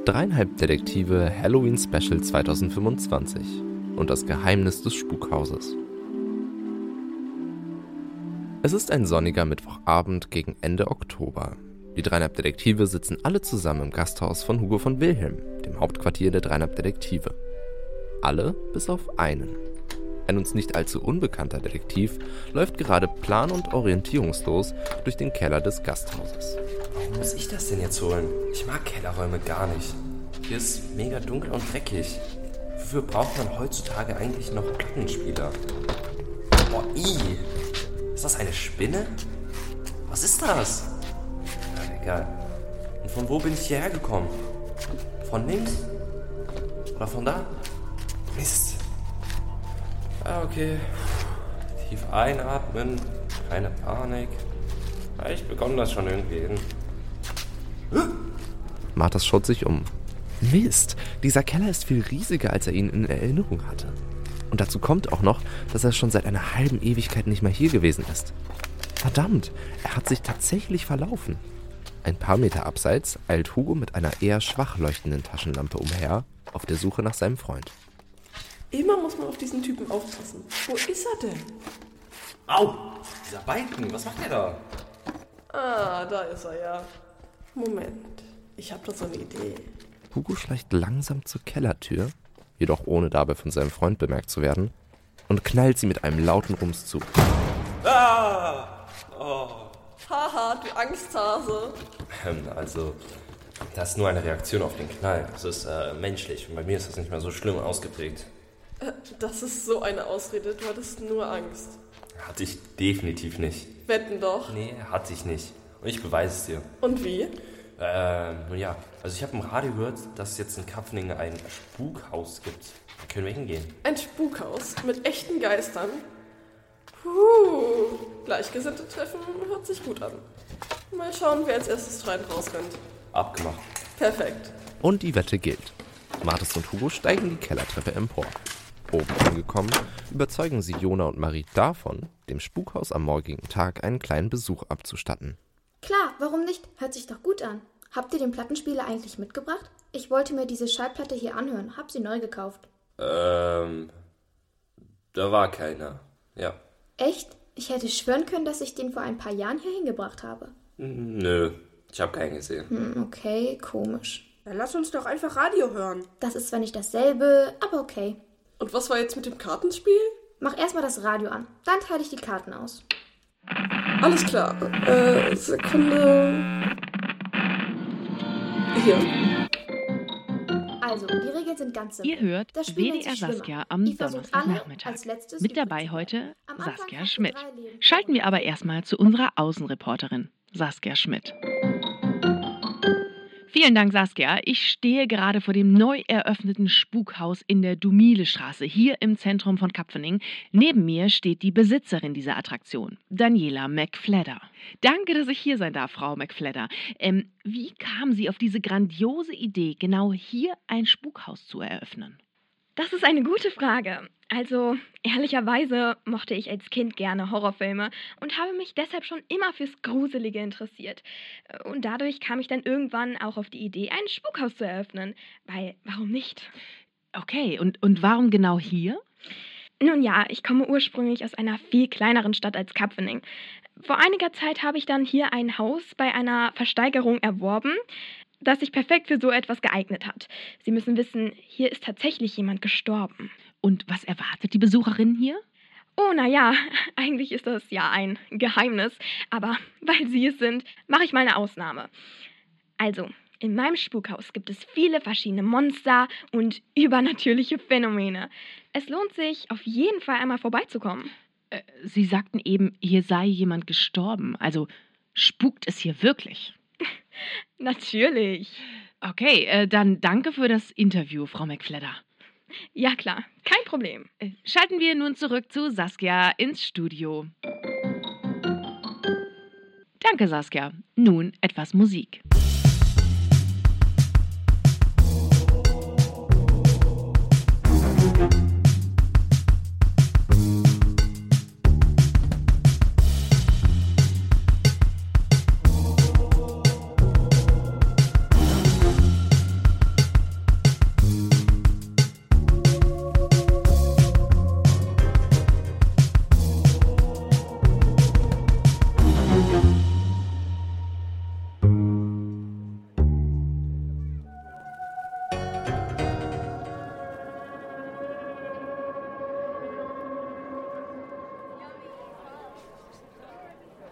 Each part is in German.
3,5 Detektive Halloween Special 2025 und das Geheimnis des Spukhauses. Es ist ein sonniger Mittwochabend gegen Ende Oktober. Die 3,5 Detektive sitzen alle zusammen im Gasthaus von Hugo von Wilhelm, dem Hauptquartier der 3,5 Detektive. Alle bis auf einen. Ein uns nicht allzu unbekannter Detektiv läuft gerade plan- und orientierungslos durch den Keller des Gasthauses. Warum muss ich das denn jetzt holen? Ich mag Kellerräume gar nicht. Hier ist mega dunkel und dreckig. Wofür braucht man heutzutage eigentlich noch Plattenspieler? Boah, ist das eine Spinne? Was ist das? Na, egal. Und von wo bin ich hierher gekommen? Von links? Oder von da? Mist. Ah, okay. Tief einatmen. Keine Panik. Ich bekomme das schon irgendwie hin. Marthas schaut sich um. Mist, dieser Keller ist viel riesiger, als er ihn in Erinnerung hatte. Und dazu kommt auch noch, dass er schon seit einer halben Ewigkeit nicht mehr hier gewesen ist. Verdammt, er hat sich tatsächlich verlaufen. Ein paar Meter abseits eilt Hugo mit einer eher schwach leuchtenden Taschenlampe umher, auf der Suche nach seinem Freund. Immer muss man auf diesen Typen aufpassen. Wo ist er denn? Au! Dieser Balken, was macht der da? Ah, da ist er ja. Moment, ich habe da so eine Idee. Hugo schleicht langsam zur Kellertür, jedoch ohne dabei von seinem Freund bemerkt zu werden, und knallt sie mit einem lauten Rums zu. Ah! Oh. Haha, du Angsthase. Also, das ist nur eine Reaktion auf den Knall. Das ist menschlich und bei mir ist das nicht mehr so schlimm ausgeprägt. Das ist so eine Ausrede, du hattest nur Angst. Hatte ich definitiv nicht. Wetten doch. Nee, hatte ich nicht. Und ich beweise es dir. Und wie? Nun ja, also ich habe im Radio gehört, dass es jetzt in Kapfeningen ein Spukhaus gibt. Da können wir hingehen. Ein Spukhaus mit echten Geistern? Gleichgesinnte treffen hört sich gut an. Mal schauen, wer als erstes rein rausrennt. Abgemacht. Perfekt. Und die Wette gilt. Marthas und Hugo steigen die Kellertreppe empor. Oben angekommen, überzeugen sie Jona und Marie davon, dem Spukhaus am morgigen Tag einen kleinen Besuch abzustatten. Klar, warum nicht? Hört sich doch gut an. Habt ihr den Plattenspieler eigentlich mitgebracht? Ich wollte mir diese Schallplatte hier anhören, hab sie neu gekauft. Da war keiner. Ja. Echt? Ich hätte schwören können, dass ich den vor ein paar Jahren hier hingebracht habe. Nö, ich habe keinen gesehen. Okay, komisch. Ja, lass uns doch einfach Radio hören. Das ist zwar nicht dasselbe, aber okay. Und was war jetzt mit dem Kartenspiel? Mach erstmal das Radio an, dann teile ich die Karten aus. Alles klar. Sekunde. Hier. Also, die Regeln sind ganz simpel. Ihr hört Das Spiel nennt WDR sich Schwimmer. Saskia am Ihr versucht alle, Donnerstagnachmittag. als letztes Mit übrig dabei zu heute bleiben. Am Anfang Saskia hast du Schmidt. 3 Leben. Schalten wir aber erstmal zu unserer Außenreporterin, Saskia Schmidt. Vielen Dank, Saskia. Ich stehe gerade vor dem neu eröffneten Spukhaus in der Dumile-Straße, hier im Zentrum von Kapfeningen. Neben mir steht die Besitzerin dieser Attraktion, Daniela McFledder. Danke, dass ich hier sein darf, Frau McFledder. Wie kam Sie auf diese grandiose Idee, genau hier ein Spukhaus zu eröffnen? Das ist eine gute Frage. Also, ehrlicherweise mochte ich als Kind gerne Horrorfilme und habe mich deshalb schon immer fürs Gruselige interessiert. Und dadurch kam ich dann irgendwann auch auf die Idee, ein Spukhaus zu eröffnen. Weil, warum nicht? Okay, und warum genau hier? Nun ja, ich komme ursprünglich aus einer viel kleineren Stadt als Kapfenningen. Vor einiger Zeit habe ich dann hier ein Haus bei einer Versteigerung erworben, das sich perfekt für so etwas geeignet hat. Sie müssen wissen, hier ist tatsächlich jemand gestorben. Und was erwartet die Besucherin hier? Oh, naja, eigentlich ist das ja ein Geheimnis, aber weil Sie es sind, mache ich mal eine Ausnahme. Also, in meinem Spukhaus gibt es viele verschiedene Monster und übernatürliche Phänomene. Es lohnt sich, auf jeden Fall einmal vorbeizukommen. Sie sagten eben, hier sei jemand gestorben. Also spukt es hier wirklich? Natürlich. Okay, dann danke für das Interview, Frau McFledder. Ja klar, kein Problem. Schalten wir nun zurück zu Saskia ins Studio. Danke, Saskia. Nun etwas Musik.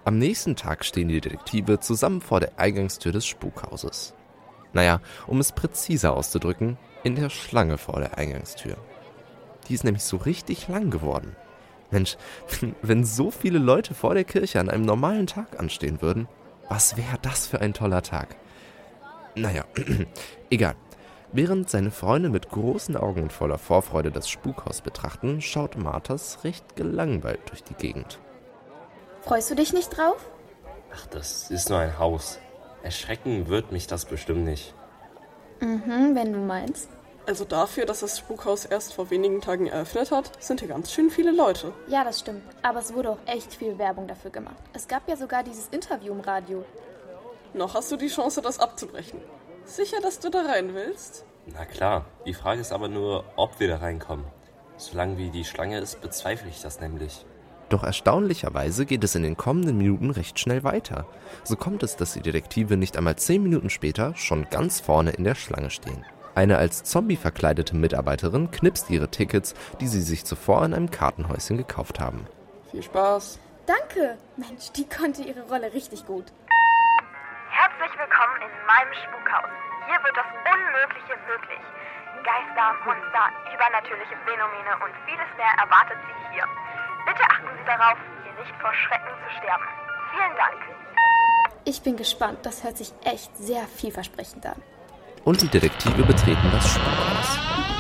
Am nächsten Tag stehen die Detektive zusammen vor der Eingangstür des Spukhauses. Naja, um es präziser auszudrücken, in der Schlange vor der Eingangstür. Die ist nämlich so richtig lang geworden. Mensch, wenn so viele Leute vor der Kirche an einem normalen Tag anstehen würden, was wäre das für ein toller Tag? Naja, egal. Während seine Freunde mit großen Augen und voller Vorfreude das Spukhaus betrachten, schaut Marthas recht gelangweilt durch die Gegend. Freust du dich nicht drauf? Ach, das ist nur ein Haus. Erschrecken wird mich das bestimmt nicht. Wenn du meinst. Also dafür, dass das Spukhaus erst vor wenigen Tagen eröffnet hat, sind hier ganz schön viele Leute. Ja, das stimmt. Aber es wurde auch echt viel Werbung dafür gemacht. Es gab ja sogar dieses Interview im Radio. Noch hast du die Chance, das abzubrechen. Sicher, dass du da rein willst? Na klar, die Frage ist aber nur, ob wir da reinkommen. Solange wie die Schlange ist, bezweifle ich das nämlich. Doch erstaunlicherweise geht es in den kommenden Minuten recht schnell weiter. So kommt es, dass die Detektive nicht einmal 10 Minuten später schon ganz vorne in der Schlange stehen. Eine als Zombie verkleidete Mitarbeiterin knipst ihre Tickets, die sie sich zuvor in einem Kartenhäuschen gekauft haben. Viel Spaß. Danke! Mensch, die konnte ihre Rolle richtig gut. Herzlich willkommen in meinem Spukhaus. Hier wird das Unmögliche möglich. Geister, Monster, übernatürliche Phänomene und vieles mehr erwartet Sie hier. Bitte achten Sie darauf, hier nicht vor Schrecken zu sterben. Vielen Dank. Ich bin gespannt, das hört sich echt sehr vielversprechend an. Und die Detektive betreten das Spukhaus.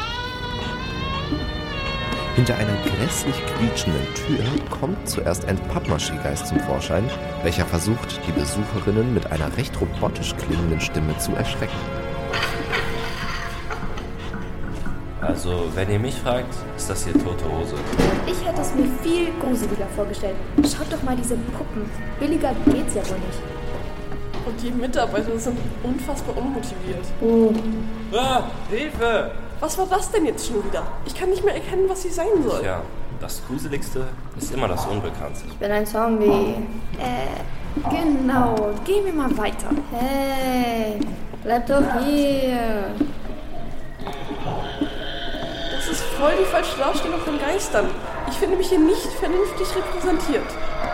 Hinter einer grässlich quietschenden Tür kommt zuerst ein Pappmaché-Geist zum Vorschein, welcher versucht, die Besucherinnen mit einer recht robotisch klingenden Stimme zu erschrecken. Also, wenn ihr mich fragt, ist das hier tote Hose. Ich hätte es mir viel gruseliger vorgestellt. Schaut doch mal diese Puppen. Billiger geht's ja wohl nicht. Und die Mitarbeiter sind unfassbar unmotiviert. Ah, Hilfe! Was war das denn jetzt schon wieder? Ich kann nicht mehr erkennen, was sie sein soll. Tja, das Gruseligste ist immer das Unbekannte. Ich bin ein Zombie. Genau. Gehen wir mal weiter. Hey, bleib doch hier. Das ist voll die falsche Darstellung von Geistern. Ich finde mich hier nicht vernünftig repräsentiert.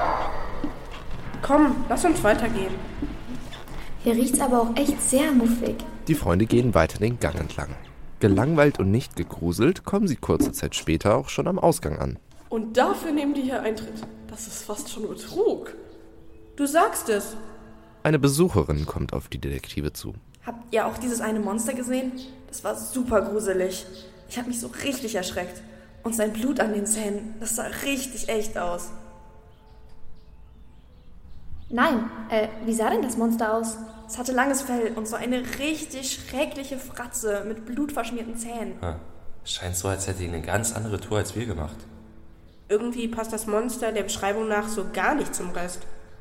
Komm, lass uns weitergehen. Hier riecht's aber auch echt sehr muffig. Die Freunde gehen weiter den Gang entlang. Gelangweilt und nicht gegruselt kommen sie kurze Zeit später auch schon am Ausgang an. Und dafür nehmen die hier Eintritt. Das ist fast schon Betrug. Du sagst es. Eine Besucherin kommt auf die Detektive zu. Habt ihr auch dieses eine Monster gesehen? Das war super gruselig. Ich habe mich so richtig erschreckt. Und sein Blut an den Zähnen, das sah richtig echt aus. Nein, wie sah denn das Monster aus? Es hatte langes Fell und so eine richtig schreckliche Fratze mit blutverschmierten Zähnen. Scheint so, als hätte ihn eine ganz andere Tour als wir gemacht. Irgendwie passt das Monster der Beschreibung nach so gar nicht zum Rest.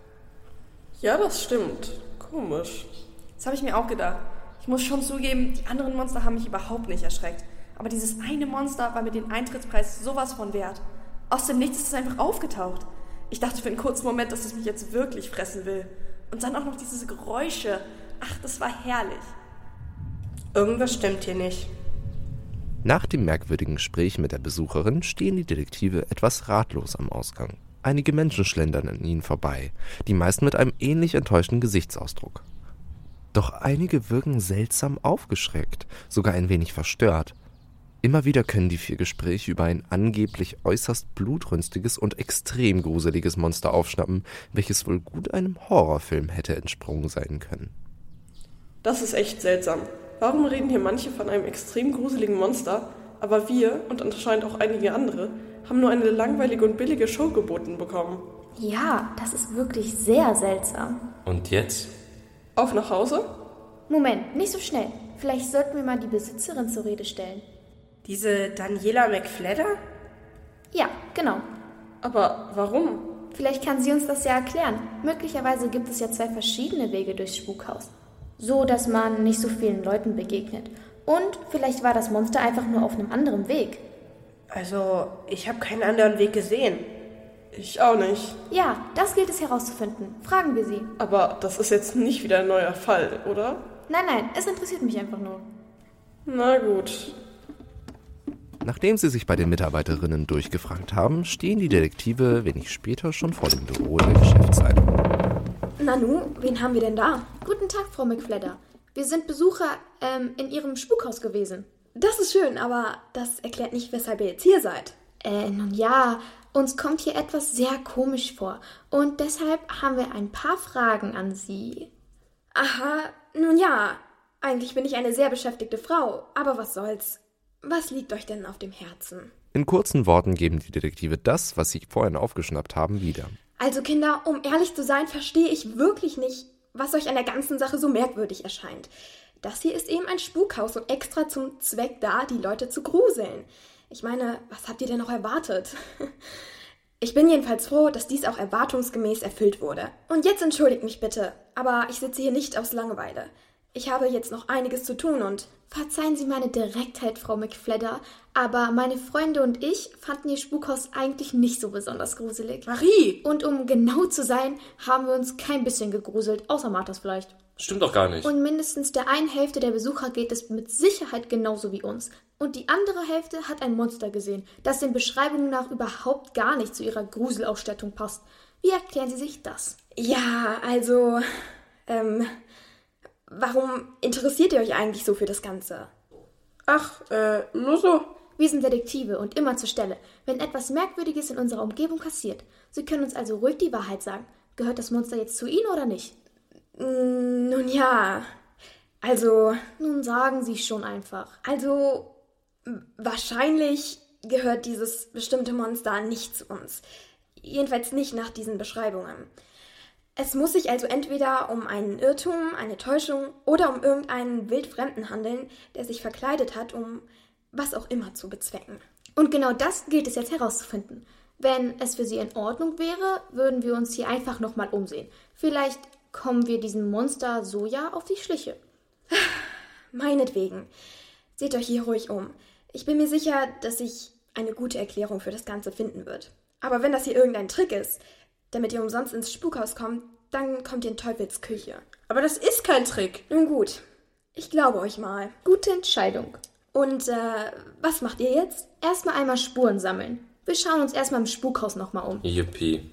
Ja, das stimmt. Komisch. Das habe ich mir auch gedacht. Ich muss schon zugeben, die anderen Monster haben mich überhaupt nicht erschreckt. Aber dieses eine Monster war mir den Eintrittspreis sowas von wert. Aus dem Nichts ist es einfach aufgetaucht. Ich dachte für einen kurzen Moment, dass es mich jetzt wirklich fressen will. Und dann auch noch diese Geräusche. Ach, das war herrlich. Irgendwas stimmt hier nicht. Nach dem merkwürdigen Gespräch mit der Besucherin stehen die Detektive etwas ratlos am Ausgang. Einige Menschen schlendern an ihnen vorbei, die meisten mit einem ähnlich enttäuschten Gesichtsausdruck. Doch einige wirken seltsam aufgeschreckt, sogar ein wenig verstört. Immer wieder können die 4 Gespräche über ein angeblich äußerst blutrünstiges und extrem gruseliges Monster aufschnappen, welches wohl gut einem Horrorfilm hätte entsprungen sein können. Das ist echt seltsam. Warum reden hier manche von einem extrem gruseligen Monster, aber wir, und anscheinend auch einige andere, haben nur eine langweilige und billige Show geboten bekommen? Ja, das ist wirklich sehr seltsam. Und jetzt? Auf nach Hause? Moment, nicht so schnell. Vielleicht sollten wir mal die Besitzerin zur Rede stellen. Diese Daniela McFledder? Ja, genau. Aber warum? Vielleicht kann sie uns das ja erklären. Möglicherweise gibt es ja 2 verschiedene Wege durchs Spukhaus. So, dass man nicht so vielen Leuten begegnet. Und vielleicht war das Monster einfach nur auf einem anderen Weg. Also, ich habe keinen anderen Weg gesehen. Ich auch nicht. Ja, das gilt es herauszufinden. Fragen wir sie. Aber das ist jetzt nicht wieder ein neuer Fall, oder? Nein, es interessiert mich einfach nur. Na gut. Nachdem sie sich bei den Mitarbeiterinnen durchgefragt haben, stehen die Detektive wenig später schon vor dem Büro in der Geschäftsleitung. Nanu, wen haben wir denn da? Guten Tag, Frau McFledder. Wir sind Besucher in Ihrem Spukhaus gewesen. Das ist schön, aber das erklärt nicht, weshalb ihr jetzt hier seid. Nun ja, uns kommt hier etwas sehr komisch vor. Und deshalb haben wir ein paar Fragen an Sie. Aha, nun ja, eigentlich bin ich eine sehr beschäftigte Frau, aber was soll's. Was liegt euch denn auf dem Herzen? In kurzen Worten geben die Detektive das, was sie vorhin aufgeschnappt haben, wieder. Also Kinder, um ehrlich zu sein, verstehe ich wirklich nicht, was euch an der ganzen Sache so merkwürdig erscheint. Das hier ist eben ein Spukhaus und extra zum Zweck da, die Leute zu gruseln. Ich meine, was habt ihr denn noch erwartet? Ich bin jedenfalls froh, dass dies auch erwartungsgemäß erfüllt wurde. Und jetzt entschuldigt mich bitte, aber ich sitze hier nicht aus Langeweile. Ich habe jetzt noch einiges zu tun und... Verzeihen Sie meine Direktheit, Frau McFledder, aber meine Freunde und ich fanden Ihr Spukhaus eigentlich nicht so besonders gruselig. Marie! Und um genau zu sein, haben wir uns kein bisschen gegruselt, außer Marthas vielleicht. Stimmt doch gar nicht. Und mindestens der einen Hälfte der Besucher geht es mit Sicherheit genauso wie uns. Und die andere Hälfte hat ein Monster gesehen, das den Beschreibungen nach überhaupt gar nicht zu ihrer Gruselausstattung passt. Wie erklären Sie sich das? Ja, also... Warum interessiert ihr euch eigentlich so für das Ganze? Ach, nur so. Wir sind Detektive und immer zur Stelle, wenn etwas Merkwürdiges in unserer Umgebung passiert. Sie können uns also ruhig die Wahrheit sagen. Gehört das Monster jetzt zu Ihnen oder nicht? Nun ja, also... Nun sagen Sie schon einfach. Also, wahrscheinlich gehört dieses bestimmte Monster nicht zu uns. Jedenfalls nicht nach diesen Beschreibungen. Es muss sich also entweder um einen Irrtum, eine Täuschung oder um irgendeinen Wildfremden handeln, der sich verkleidet hat, um was auch immer zu bezwecken. Und genau das gilt es jetzt herauszufinden. Wenn es für Sie in Ordnung wäre, würden wir uns hier einfach nochmal umsehen. Vielleicht kommen wir diesem Monster so ja auf die Schliche. Meinetwegen. Seht euch hier ruhig um. Ich bin mir sicher, dass sich eine gute Erklärung für das Ganze finden wird. Aber wenn das hier irgendein Trick ist, damit ihr umsonst ins Spukhaus kommt, dann kommt ihr in Teufels Küche. Aber das ist kein Trick. Nun gut, ich glaube euch mal. Gute Entscheidung. Und, was macht ihr jetzt? Erstmal einmal Spuren sammeln. Wir schauen uns erstmal im Spukhaus nochmal um. Yippie.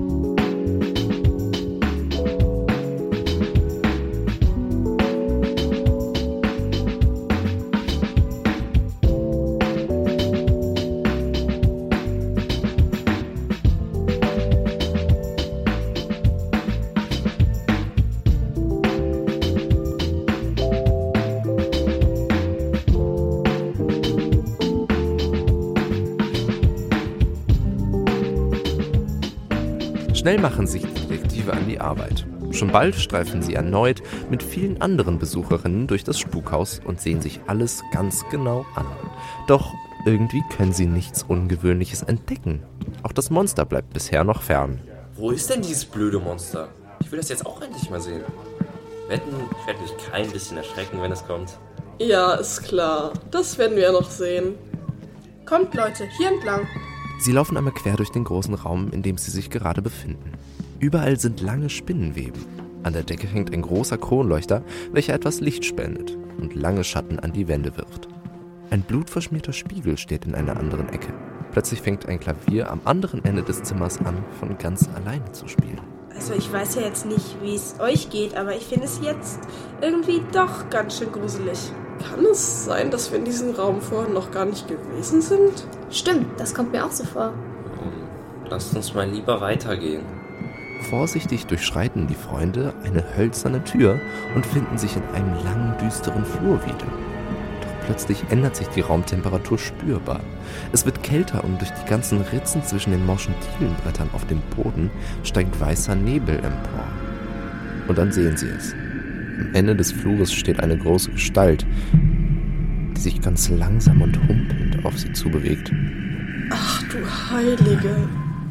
Schnell machen sich die Detektive an die Arbeit. Schon bald streifen sie erneut mit vielen anderen Besucherinnen durch das Spukhaus und sehen sich alles ganz genau an. Doch irgendwie können sie nichts Ungewöhnliches entdecken. Auch das Monster bleibt bisher noch fern. Wo ist denn dieses blöde Monster? Ich will das jetzt auch endlich mal sehen. Wetten, ich werde mich kein bisschen erschrecken, wenn es kommt. Ja, ist klar. Das werden wir ja noch sehen. Kommt, Leute, hier entlang. Sie laufen einmal quer durch den großen Raum, in dem sie sich gerade befinden. Überall sind lange Spinnenweben. An der Decke hängt ein großer Kronleuchter, welcher etwas Licht spendet und lange Schatten an die Wände wirft. Ein blutverschmierter Spiegel steht in einer anderen Ecke. Plötzlich fängt ein Klavier am anderen Ende des Zimmers an, von ganz alleine zu spielen. Also ich weiß ja jetzt nicht, wie es euch geht, aber ich finde es jetzt irgendwie doch ganz schön gruselig. Kann es sein, dass wir in diesem Raum vorhin noch gar nicht gewesen sind? Stimmt, das kommt mir auch so vor. Lasst uns mal lieber weitergehen. Vorsichtig durchschreiten die Freunde eine hölzerne Tür und finden sich in einem langen, düsteren Flur wieder. Doch plötzlich ändert sich die Raumtemperatur spürbar. Es wird kälter und durch die ganzen Ritzen zwischen den morschen Dielenbrettern auf dem Boden steigt weißer Nebel empor. Und dann sehen sie es. Am Ende des Flures steht eine große Gestalt, die sich ganz langsam und humpelnd auf sie zubewegt. Ach du Heilige.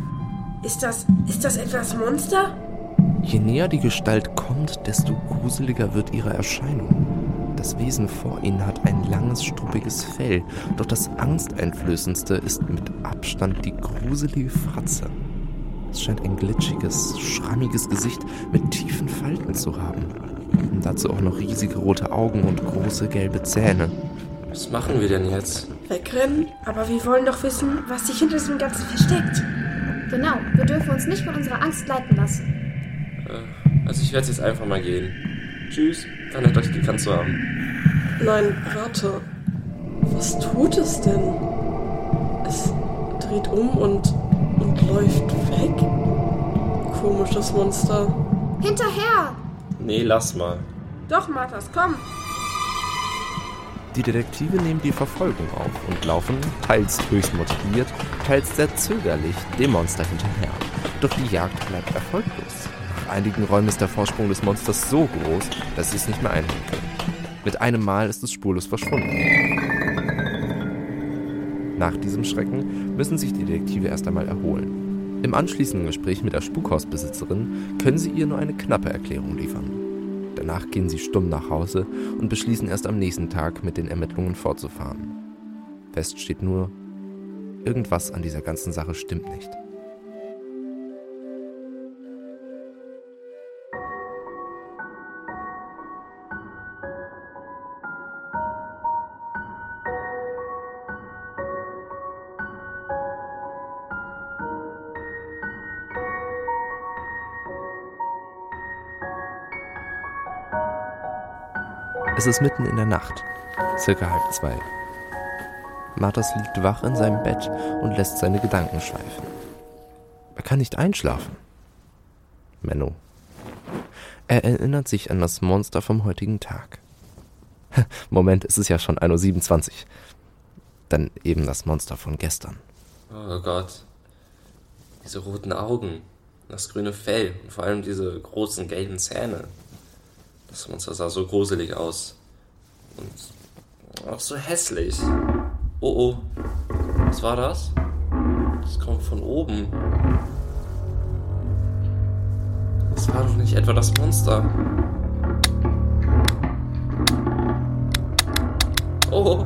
Ist das etwa das Monster? Je näher die Gestalt kommt, desto gruseliger wird ihre Erscheinung. Das Wesen vor ihnen hat ein langes, struppiges Fell, doch das Angsteinflößendste ist mit Abstand die gruselige Fratze. Es scheint ein glitschiges, schrammiges Gesicht mit tiefen Falten zu haben. Und dazu auch noch riesige rote Augen und große gelbe Zähne. Was machen wir denn jetzt? Wegrennen? Aber wir wollen doch wissen, was sich hinter diesem Ganzen versteckt. Genau, wir dürfen uns nicht von unserer Angst leiten lassen. Also ich werde jetzt einfach mal gehen. Tschüss, war nett euch gekannt zu haben. Nein, warte. Was tut es denn? Es dreht um und läuft weg. Komisches Monster. Hinterher! Nee, lass mal. Doch, Marthas, komm. Die Detektive nehmen die Verfolgung auf und laufen, teils höchst motiviert, teils sehr zögerlich, dem Monster hinterher. Doch die Jagd bleibt erfolglos. Nach einigen Räumen ist der Vorsprung des Monsters so groß, dass sie es nicht mehr einholen können. Mit einem Mal ist es spurlos verschwunden. Nach diesem Schrecken müssen sich die Detektive erst einmal erholen. Im anschließenden Gespräch mit der Spukhausbesitzerin können sie ihr nur eine knappe Erklärung liefern. Danach gehen sie stumm nach Hause und beschließen erst am nächsten Tag mit den Ermittlungen fortzufahren. Fest steht nur, irgendwas an dieser ganzen Sache stimmt nicht. Es ist mitten in der Nacht, circa 1:30. Marthas liegt wach in seinem Bett und lässt seine Gedanken schweifen. Er kann nicht einschlafen. Menno. Er erinnert sich an das Monster vom heutigen Tag. Moment, es ist ja schon 1:27 Uhr. Dann eben das Monster von gestern. Oh Gott. Diese roten Augen, das grüne Fell und vor allem diese großen gelben Zähne. Das Monster sah so gruselig aus. Und auch so hässlich. Oh. Was war das? Das kommt von oben. Das war doch nicht etwa das Monster. Oh.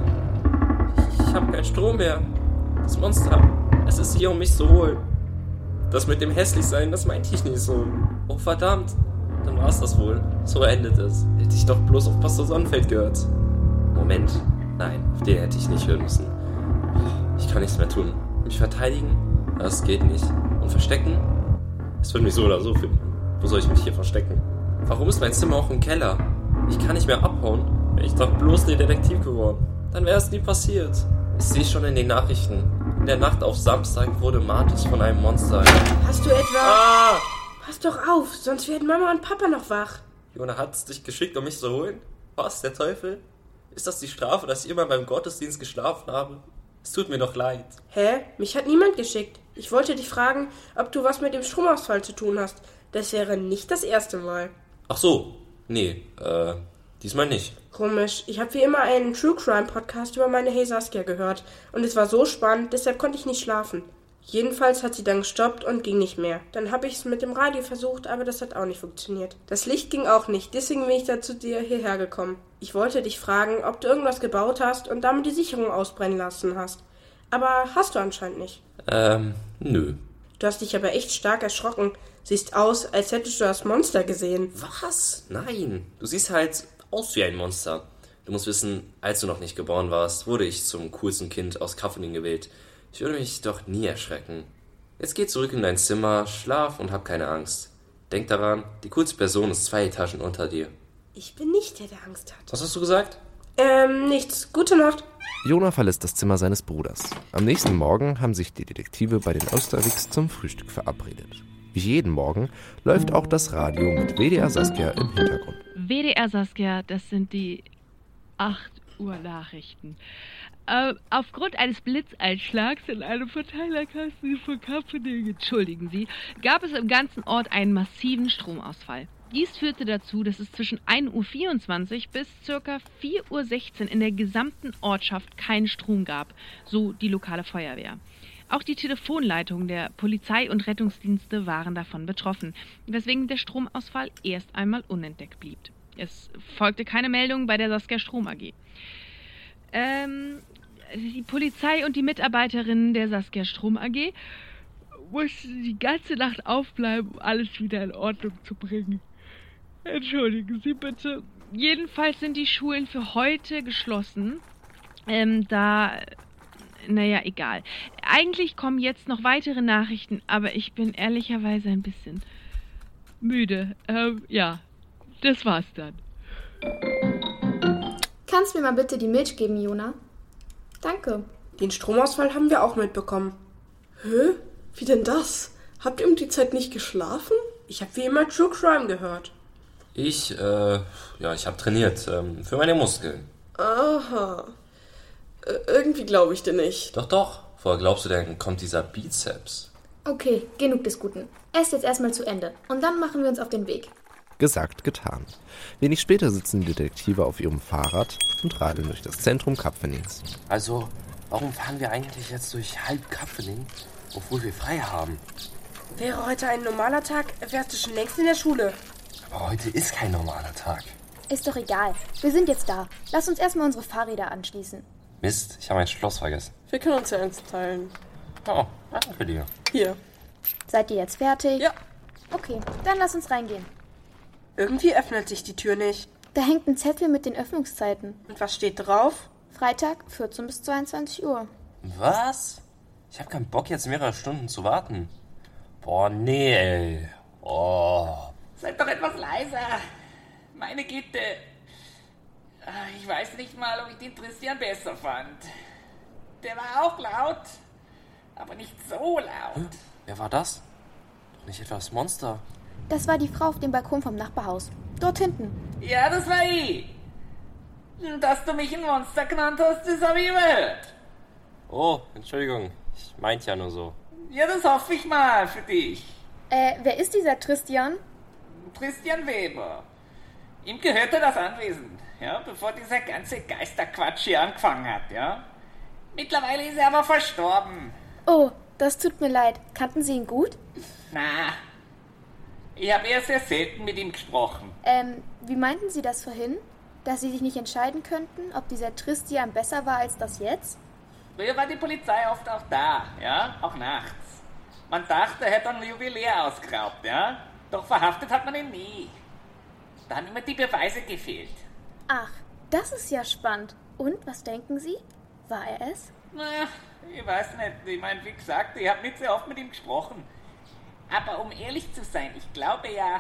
Ich habe keinen Strom mehr. Das Monster, es ist hier, um mich zu holen. Das mit dem Hässlichsein, das meinte ich nicht so. Oh verdammt. Dann war es das wohl. So endet es. Hätte ich doch bloß auf Pastor Sonnenfeld gehört. Moment. Nein, auf den hätte ich nicht hören müssen. Ich kann nichts mehr tun. Mich verteidigen? Das geht nicht. Und verstecken? Es wird mich so oder so finden. Wo soll ich mich hier verstecken? Warum ist mein Zimmer auch im Keller? Ich kann nicht mehr abhauen. Wäre ich doch bloß der Detektiv geworden. Dann wäre es nie passiert. Ich sehe schon in den Nachrichten. In der Nacht auf Samstag wurde Marthas von einem Monster... Hast du etwa... Pass doch auf, sonst werden Mama und Papa noch wach. Jona hat es dich geschickt, um mich zu holen? Was, der Teufel? Ist das die Strafe, dass ich immer beim Gottesdienst geschlafen habe? Es tut mir doch leid. Hä? Mich hat niemand geschickt. Ich wollte dich fragen, ob du was mit dem Stromausfall zu tun hast. Das wäre nicht das erste Mal. Ach so. Nee, diesmal nicht. Komisch. Ich habe wie immer einen True Crime Podcast über meine Hey Saskia gehört. Und es war so spannend, deshalb konnte ich nicht schlafen. Jedenfalls hat sie dann gestoppt und ging nicht mehr. Dann habe ich es mit dem Radio versucht, aber das hat auch nicht funktioniert. Das Licht ging auch nicht, deswegen bin ich da zu dir hierher gekommen. Ich wollte dich fragen, ob du irgendwas gebaut hast und damit die Sicherung ausbrennen lassen hast. Aber hast du anscheinend nicht. Nö. Du hast dich aber echt stark erschrocken. Siehst aus, als hättest du das Monster gesehen. Was? Nein. Du siehst halt aus wie ein Monster. Du musst wissen, als du noch nicht geboren warst, wurde ich zum coolsten Kind aus Kaffening gewählt. Ich würde mich doch nie erschrecken. Jetzt geh zurück in dein Zimmer, schlaf und hab keine Angst. Denk daran, die coolste Person ist 2 Etagen unter dir. Ich bin nicht der, der Angst hat. Was hast du gesagt? Nichts. Gute Nacht. Jona verlässt das Zimmer seines Bruders. Am nächsten Morgen haben sich die Detektive bei den Osterwichs zum Frühstück verabredet. Wie jeden Morgen läuft auch das Radio mit WDR Saskia im Hintergrund. WDR Saskia, das sind die 8 Uhr Nachrichten. Aufgrund eines Blitzeinschlags in einem Verteilerkasten von Kaffening, entschuldigen Sie, gab es im ganzen Ort einen massiven Stromausfall. Dies führte dazu, dass es zwischen 1:24 Uhr bis ca. 4:16 Uhr in der gesamten Ortschaft keinen Strom gab, so die lokale Feuerwehr. Auch die Telefonleitungen der Polizei und Rettungsdienste waren davon betroffen, weswegen der Stromausfall erst einmal unentdeckt blieb. Es folgte keine Meldung bei der Saskia Strom AG. Die Polizei und die Mitarbeiterinnen der Saskia Strom AG mussten die ganze Nacht aufbleiben, um alles wieder in Ordnung zu bringen. Entschuldigen Sie bitte. Jedenfalls sind die Schulen für heute geschlossen. Naja, egal. Eigentlich kommen jetzt noch weitere Nachrichten, aber ich bin ehrlicherweise ein bisschen müde. Ja, das war's dann. Kannst mir mal bitte die Milch geben, Jona? Danke. Den Stromausfall haben wir auch mitbekommen. Hä? Wie denn das? Habt ihr um die Zeit nicht geschlafen? Ich habe wie immer True Crime gehört. Ich habe trainiert. Für meine Muskeln. Aha. Irgendwie glaube ich dir nicht. Doch. Woher glaubst du denn, kommt dieser Bizeps? Okay, genug des Guten. Esst jetzt erstmal zu Ende und dann machen wir uns auf den Weg. Gesagt, getan. Wenig später sitzen die Detektive auf ihrem Fahrrad und radeln durch das Zentrum Kapfenings. Also, warum fahren wir eigentlich jetzt durch halb Kapfening, obwohl wir frei haben? Wäre heute ein normaler Tag, wärst du schon längst in der Schule. Aber heute ist kein normaler Tag. Ist doch egal. Wir sind jetzt da. Lass uns erstmal unsere Fahrräder anschließen. Mist, ich habe mein Schloss vergessen. Wir können uns ja eins teilen. Oh, danke dir. Hier. Seid ihr jetzt fertig? Ja. Okay, dann lass uns reingehen. Irgendwie öffnet sich die Tür nicht. Da hängt ein Zettel mit den Öffnungszeiten. Und was steht drauf? Freitag, 14 bis 22 Uhr. Was? Ich habe keinen Bock, jetzt mehrere Stunden zu warten. Boah, nee, ey. Oh. Seid doch etwas leiser. Meine Güte. Ich weiß nicht mal, ob ich den Tristan besser fand. Der war auch laut, aber nicht so laut. Wer war das? Doch nicht etwa das Monster? Das war die Frau auf dem Balkon vom Nachbarhaus. Dort hinten. Ja, das war ich. Dass du mich ein Monster genannt hast, das habe ich überhört. Oh, Entschuldigung. Ich meinte ja nur so. Ja, das hoffe ich mal für dich. Wer ist dieser Tristan? Tristan Weber. Ihm gehörte das Anwesen, ja, bevor dieser ganze Geisterquatsch hier angefangen hat, ja. Mittlerweile ist er aber verstorben. Oh, das tut mir leid. Kannten Sie ihn gut? Na, ich habe eher sehr selten mit ihm gesprochen. Wie meinten Sie das vorhin? Dass Sie sich nicht entscheiden könnten, ob dieser Tristan besser war als das jetzt? Früher war die Polizei oft auch da, ja, auch nachts. Man dachte, er hätte ein Juwelier ausgeraubt, ja. Doch verhaftet hat man ihn nie. Da haben immer die Beweise gefehlt. Ach, das ist ja spannend. Und, was denken Sie? War er es? Na, ich weiß nicht. Ich meine, wie gesagt, ich habe nicht sehr oft mit ihm gesprochen. Aber um ehrlich zu sein, ich glaube ja,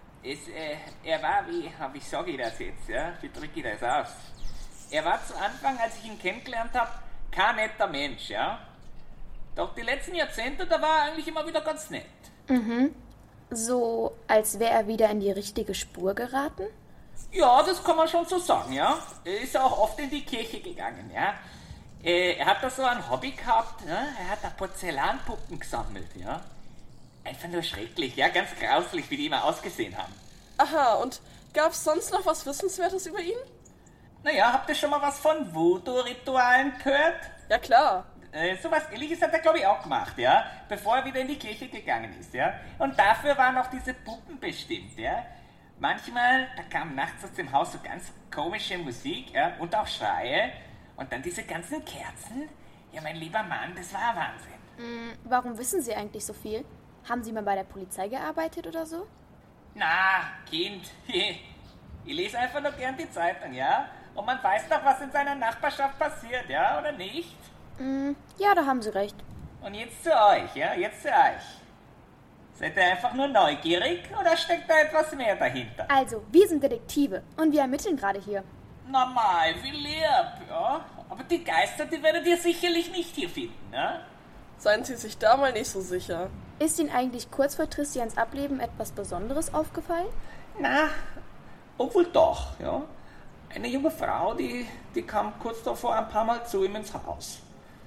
er war wie sage ich das jetzt, ja? Wie drücke ich das aus? Er war zu Anfang, als ich ihn kennengelernt habe, kein netter Mensch, ja? Doch die letzten Jahrzehnte, da war er eigentlich immer wieder ganz nett. Mhm. So, als wäre er wieder in die richtige Spur geraten? Ja, das kann man schon so sagen, ja. Er ist auch oft in die Kirche gegangen, ja. Er hat da so ein Hobby gehabt, ja? Er hat da Porzellanpuppen gesammelt, ja. Einfach nur schrecklich, ja, ganz grauslich, wie die immer ausgesehen haben. Aha, und gab's sonst noch was Wissenswertes über ihn? Naja, habt ihr schon mal was von Voodoo-Ritualen gehört? Ja, klar. Sowas Ähnliches hat er, glaube ich, auch gemacht, ja, bevor er wieder in die Kirche gegangen ist, ja. Und dafür waren auch diese Puppen bestimmt, ja. Manchmal, da kam nachts aus dem Haus so ganz komische Musik, ja, und auch Schreie. Und dann diese ganzen Kerzen. Ja, mein lieber Mann, das war Wahnsinn. Warum wissen Sie eigentlich so viel? Haben Sie mal bei der Polizei gearbeitet oder so? Na, Kind, ich lese einfach nur gern die Zeitung, ja. Und man weiß doch, was in seiner Nachbarschaft passiert, ja, oder nicht? Ja, da haben Sie recht. Und jetzt zu euch, ja, jetzt zu euch. Seid ihr einfach nur neugierig oder steckt da etwas mehr dahinter? Also, wir sind Detektive und wir ermitteln gerade hier. Normal, wie lieb, ja. Aber die Geister, die werdet ihr sicherlich nicht hier finden, ne? Seien Sie sich da mal nicht so sicher. Ist Ihnen eigentlich kurz vor Tristans Ableben etwas Besonderes aufgefallen? Na, obwohl doch, ja. Eine junge Frau, die kam kurz davor ein paar Mal zu ihm ins Haus.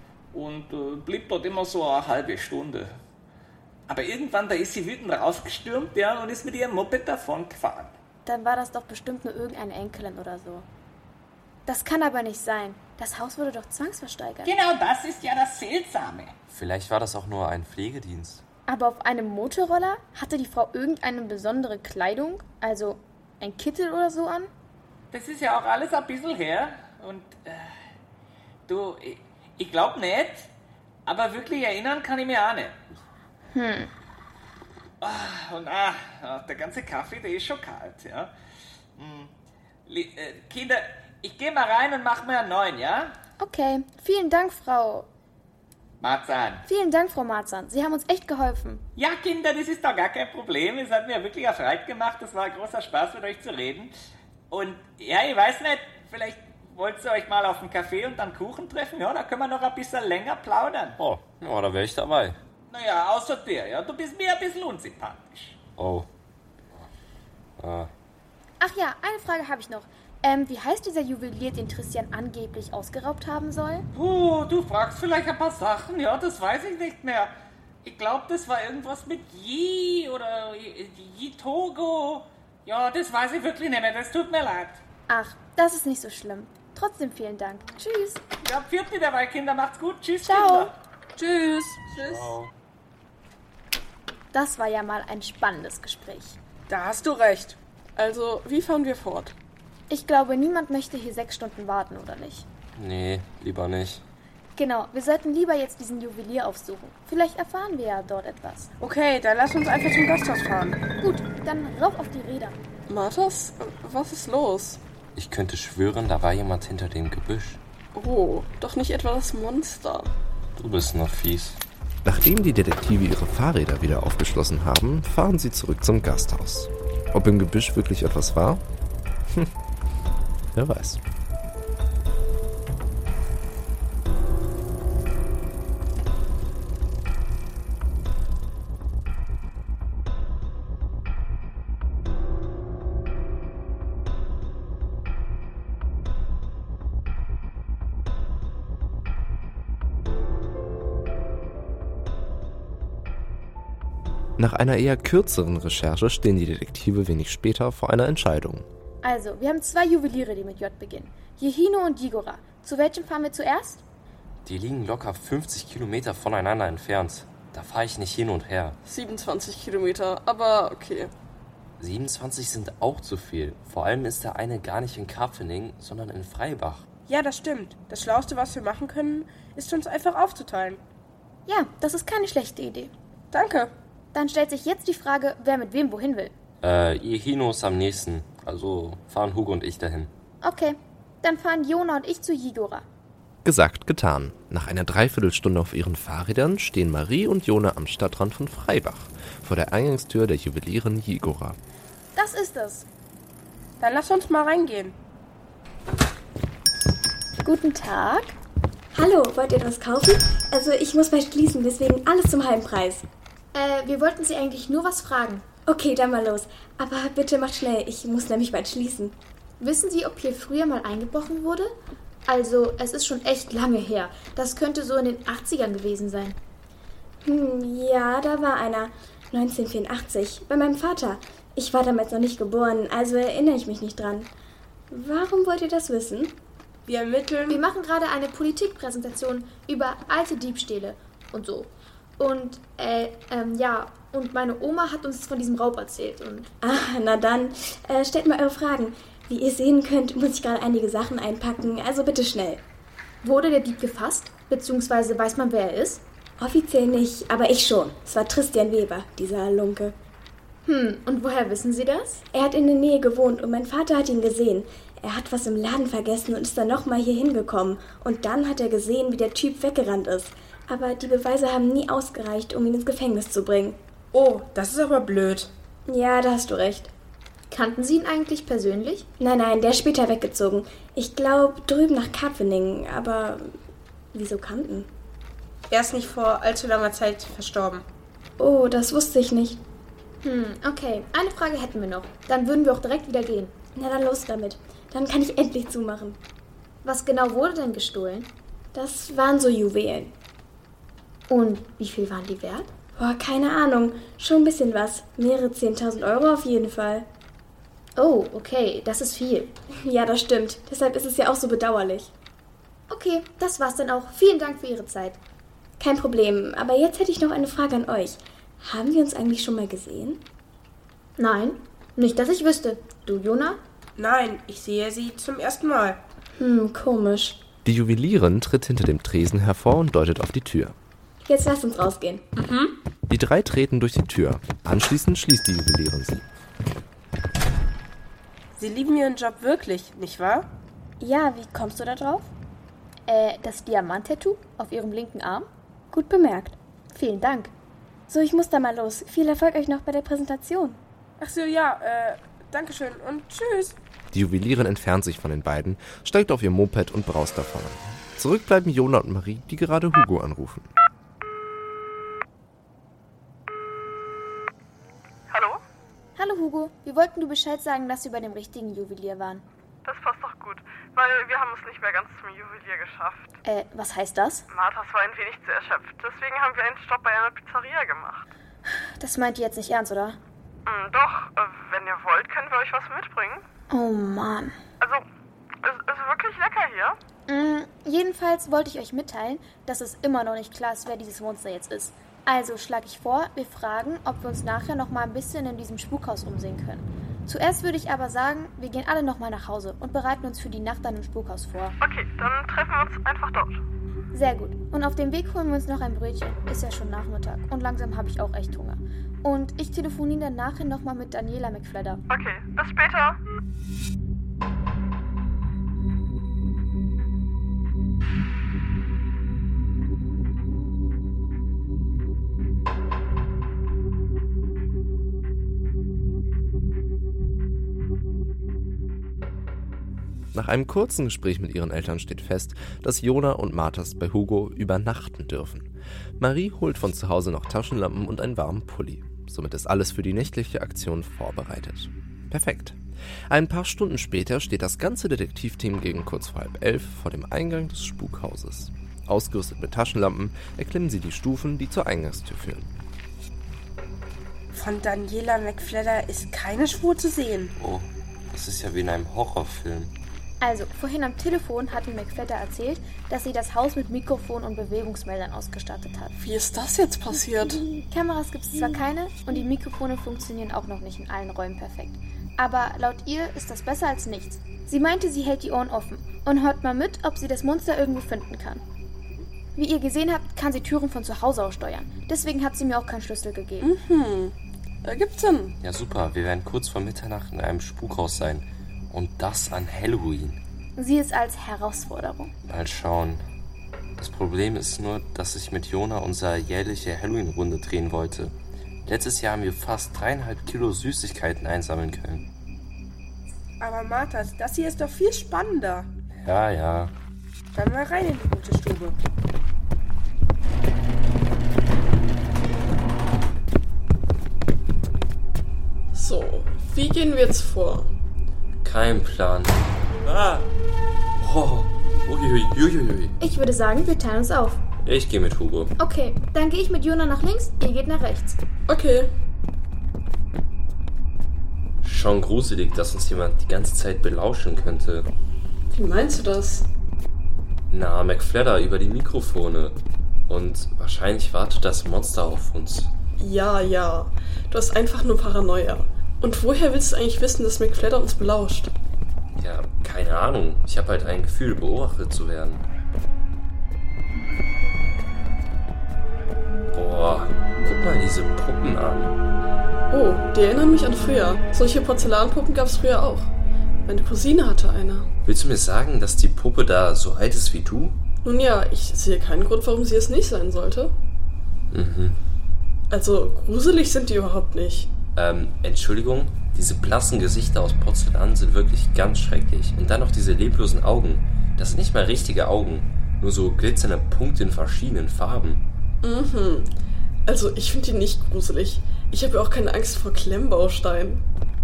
Und blieb dort immer so eine halbe Stunde. Aber irgendwann, da ist sie wütend rausgestürmt, ja, und ist mit ihrem Moped davon gefahren. Dann war das doch bestimmt nur irgendeine Enkelin oder so. Das kann aber nicht sein. Das Haus wurde doch zwangsversteigert. Genau, das ist ja das Seltsame. Vielleicht war das auch nur ein Pflegedienst. Aber auf einem Motorroller hatte die Frau irgendeine besondere Kleidung? Also ein Kittel oder so an? Das ist ja auch alles ein bisschen her. Und du, ich glaube nicht, aber wirklich erinnern kann ich mich auch nicht. Und der ganze Kaffee, der ist schon kalt, ja. Kinder, ich gehe mal rein und mache mir einen neuen, ja? Okay, vielen Dank, Frau. Marzahn. Vielen Dank, Frau Marzahn. Sie haben uns echt geholfen. Ja, Kinder, das ist doch gar kein Problem. Es hat mir wirklich Freude gemacht. Es war ein großer Spaß, mit euch zu reden. Und ja, ich weiß nicht, vielleicht wollt ihr euch mal auf einen Kaffee und dann Kuchen treffen? Ja, da können wir noch ein bisschen länger plaudern. Oh, ja, da wäre ich dabei. Naja, außer dir, ja. Du bist mir ein bisschen unsympathisch. Oh. Ach ja, eine Frage habe ich noch. Wie heißt dieser Juwelier, den Tristan angeblich ausgeraubt haben soll? Du fragst vielleicht ein paar Sachen, ja, das weiß ich nicht mehr. Ich glaube, das war irgendwas mit Yi oder Yitogo. Ja, das weiß ich wirklich nicht mehr, das tut mir leid. Ach, das ist nicht so schlimm. Trotzdem vielen Dank. Tschüss. Ja, pfiat mich dabei, Kinder, macht's gut. Tschüss, Ciao. Kinder. Tschüss. Tschüss. Ciao. Das war ja mal ein spannendes Gespräch. Da hast du recht. Also, wie fahren wir fort? Ich glaube, niemand möchte hier 6 Stunden warten, oder nicht? Nee, lieber nicht. Genau, wir sollten lieber jetzt diesen Juwelier aufsuchen. Vielleicht erfahren wir ja dort etwas. Okay, dann lass uns einfach zum Gasthaus fahren. Gut, dann rauf auf die Räder. Marthas, was ist los? Ich könnte schwören, da war jemand hinter dem Gebüsch. Oh, doch nicht etwa das Monster. Du bist noch fies. Nachdem die Detektive ihre Fahrräder wieder aufgeschlossen haben, fahren sie zurück zum Gasthaus. Ob im Gebüsch wirklich etwas war? Wer weiß. Nach einer eher kürzeren Recherche stehen die Detektive wenig später vor einer Entscheidung. Also, wir haben 2 Juweliere, die mit J beginnen. Yehino und Yigora. Zu welchem fahren wir zuerst? Die liegen locker 50 Kilometer voneinander entfernt. Da fahre ich nicht hin und her. 27 Kilometer, aber okay. 27 sind auch zu viel. Vor allem ist der eine gar nicht in Karpfening, sondern in Freibach. Ja, das stimmt. Das Schlauste, was wir machen können, ist uns einfach aufzuteilen. Ja, das ist keine schlechte Idee. Danke. Dann stellt sich jetzt die Frage, wer mit wem wohin will. Yehino ist am nächsten. Also fahren Hugo und ich dahin. Okay, dann fahren Jona und ich zu Yigora. Gesagt, getan. Nach einer Dreiviertelstunde auf ihren Fahrrädern stehen Marie und Jona am Stadtrand von Freibach, vor der Eingangstür der Juwelierin Yigora. Das ist es. Dann lass uns mal reingehen. Guten Tag. Hallo, wollt ihr was kaufen? Also ich muss bald schließen, deswegen alles zum halben Preis. Wir wollten Sie eigentlich nur was fragen. Okay, dann mal los. Aber bitte macht schnell, ich muss nämlich bald schließen. Wissen Sie, ob hier früher mal eingebrochen wurde? Also, es ist schon echt lange her. Das könnte so in den 80ern gewesen sein. Ja, da war einer. 1984. Bei meinem Vater. Ich war damals noch nicht geboren, also erinnere ich mich nicht dran. Warum wollt ihr das wissen? Wir ermitteln... Wir machen gerade eine Politikpräsentation über alte Diebstähle und so. Und, und meine Oma hat uns von diesem Raub erzählt und... Na dann, stellt mal eure Fragen. Wie ihr sehen könnt, muss ich gerade einige Sachen einpacken, also bitte schnell. Wurde der Dieb gefasst? Beziehungsweise weiß man, wer er ist? Offiziell nicht, aber ich schon. Es war Tristan Weber, dieser Lunke. Und woher wissen Sie das? Er hat in der Nähe gewohnt und mein Vater hat ihn gesehen. Er hat was im Laden vergessen und ist dann nochmal hier hingekommen. Und dann hat er gesehen, wie der Typ weggerannt ist. Aber die Beweise haben nie ausgereicht, um ihn ins Gefängnis zu bringen. Oh, das ist aber blöd. Ja, da hast du recht. Kannten Sie ihn eigentlich persönlich? Nein, der ist später weggezogen. Ich glaube, drüben nach Karpfening, aber wieso kannten? Er ist nicht vor allzu langer Zeit verstorben. Oh, das wusste ich nicht. Okay. Eine Frage hätten wir noch. Dann würden wir auch direkt wieder gehen. Na dann los damit. Dann kann ich endlich zumachen. Was genau wurde denn gestohlen? Das waren so Juwelen. Und wie viel waren die wert? Boah, keine Ahnung. Schon ein bisschen was. Mehrere 10.000 Euro auf jeden Fall. Oh, okay. Das ist viel. Ja, das stimmt. Deshalb ist es ja auch so bedauerlich. Okay, das war's dann auch. Vielen Dank für Ihre Zeit. Kein Problem. Aber jetzt hätte ich noch eine Frage an euch. Haben wir uns eigentlich schon mal gesehen? Nein, nicht, dass ich wüsste. Du, Jona? Nein, ich sehe sie zum ersten Mal. Komisch. Die Juwelierin tritt hinter dem Tresen hervor und deutet auf die Tür. Jetzt lasst uns rausgehen. Die drei treten durch die Tür. Anschließend schließt die Juwelierin sie. Sie lieben ihren Job wirklich, nicht wahr? Ja, wie kommst du da drauf? Das Diamant-Tattoo auf ihrem linken Arm? Gut bemerkt. Vielen Dank. So, ich muss da mal los. Viel Erfolg euch noch bei der Präsentation. Ach so, ja, dankeschön und tschüss. Die Juwelierin entfernt sich von den beiden, steigt auf ihr Moped und braust davon. Zurück bleiben Jona und Marie, die gerade Hugo anrufen. Hallo? Hallo Hugo, wir wollten du Bescheid sagen, dass wir bei dem richtigen Juwelier waren. Das passt doch gut, weil wir haben es nicht mehr ganz zum Juwelier geschafft. Was heißt das? Marthas war ein wenig zu erschöpft, deswegen haben wir einen Stopp bei einer Pizzeria gemacht. Das meint ihr jetzt nicht ernst, oder? Doch, wenn ihr wollt, können wir euch was mitbringen. Oh Mann. Also, es ist wirklich lecker hier. Jedenfalls wollte ich euch mitteilen, dass es immer noch nicht klar ist, wer dieses Monster jetzt ist. Also schlage ich vor, wir fragen, ob wir uns nachher noch mal ein bisschen in diesem Spukhaus umsehen können. Zuerst würde ich aber sagen, wir gehen alle noch mal nach Hause und bereiten uns für die Nacht dann im Spukhaus vor. Okay, dann treffen wir uns einfach dort. Sehr gut. Und auf dem Weg holen wir uns noch ein Brötchen. Ist ja schon Nachmittag und langsam habe ich auch echt Hunger. Und ich telefoniere dann nachher noch mal mit Daniela McFledder. Okay, bis später. Nach einem kurzen Gespräch mit ihren Eltern steht fest, dass Jona und Marthas bei Hugo übernachten dürfen. Marie holt von zu Hause noch Taschenlampen und einen warmen Pulli. Somit ist alles für die nächtliche Aktion vorbereitet. Perfekt. Ein paar Stunden später steht das ganze Detektivteam gegen kurz vor 10:30 vor dem Eingang des Spukhauses. Ausgerüstet mit Taschenlampen erklimmen sie die Stufen, die zur Eingangstür führen. Von Daniela McFledder ist keine Spur zu sehen. Oh, das ist ja wie in einem Horrorfilm. Also, vorhin am Telefon hat die McFledder erzählt, dass sie das Haus mit Mikrofon und Bewegungsmeldern ausgestattet hat. Wie ist das jetzt passiert? Kameras gibt es zwar keine und die Mikrofone funktionieren auch noch nicht in allen Räumen perfekt. Aber laut ihr ist das besser als nichts. Sie meinte, sie hält die Ohren offen und hört mal mit, ob sie das Monster irgendwo finden kann. Wie ihr gesehen habt, kann sie Türen von zu Hause aus steuern. Deswegen hat sie mir auch keinen Schlüssel gegeben. Ergibt Sinn. Ja super, wir werden kurz vor Mitternacht in einem Spukhaus sein. Und das an Halloween. Sie ist als Herausforderung. Mal schauen. Das Problem ist nur, dass ich mit Jona unsere jährliche Halloween-Runde drehen wollte. Letztes Jahr haben wir fast 3,5 Kilo Süßigkeiten einsammeln können. Aber Martha, das hier ist doch viel spannender. Ja. Dann mal rein in die gute Stube. So, wie gehen wir jetzt vor? Kein Plan. Oh, uiuiuiui. Ich würde sagen, wir teilen uns auf. Ich gehe mit Hugo. Okay, dann gehe ich mit Jona nach links, ihr geht nach rechts. Okay. Schon gruselig, dass uns jemand die ganze Zeit belauschen könnte. Wie meinst du das? Na, McFledder über die Mikrofone. Und wahrscheinlich wartet das Monster auf uns. Ja. Du hast einfach nur Paranoia. Und woher willst du eigentlich wissen, dass McFledder uns belauscht? Ja, keine Ahnung. Ich habe halt ein Gefühl, beobachtet zu werden. Boah, guck mal diese Puppen an. Oh, die erinnern mich an früher. Solche Porzellanpuppen gab es früher auch. Meine Cousine hatte eine. Willst du mir sagen, dass die Puppe da so alt ist wie du? Nun ja, ich sehe keinen Grund, warum sie es nicht sein sollte. Also, gruselig sind die überhaupt nicht. Entschuldigung, diese blassen Gesichter aus Porzellan sind wirklich ganz schrecklich. Und dann noch diese leblosen Augen. Das sind nicht mal richtige Augen, nur so glitzernde Punkte in verschiedenen Farben. Also, ich finde die nicht gruselig. Ich habe ja auch keine Angst vor Klemmbausteinen.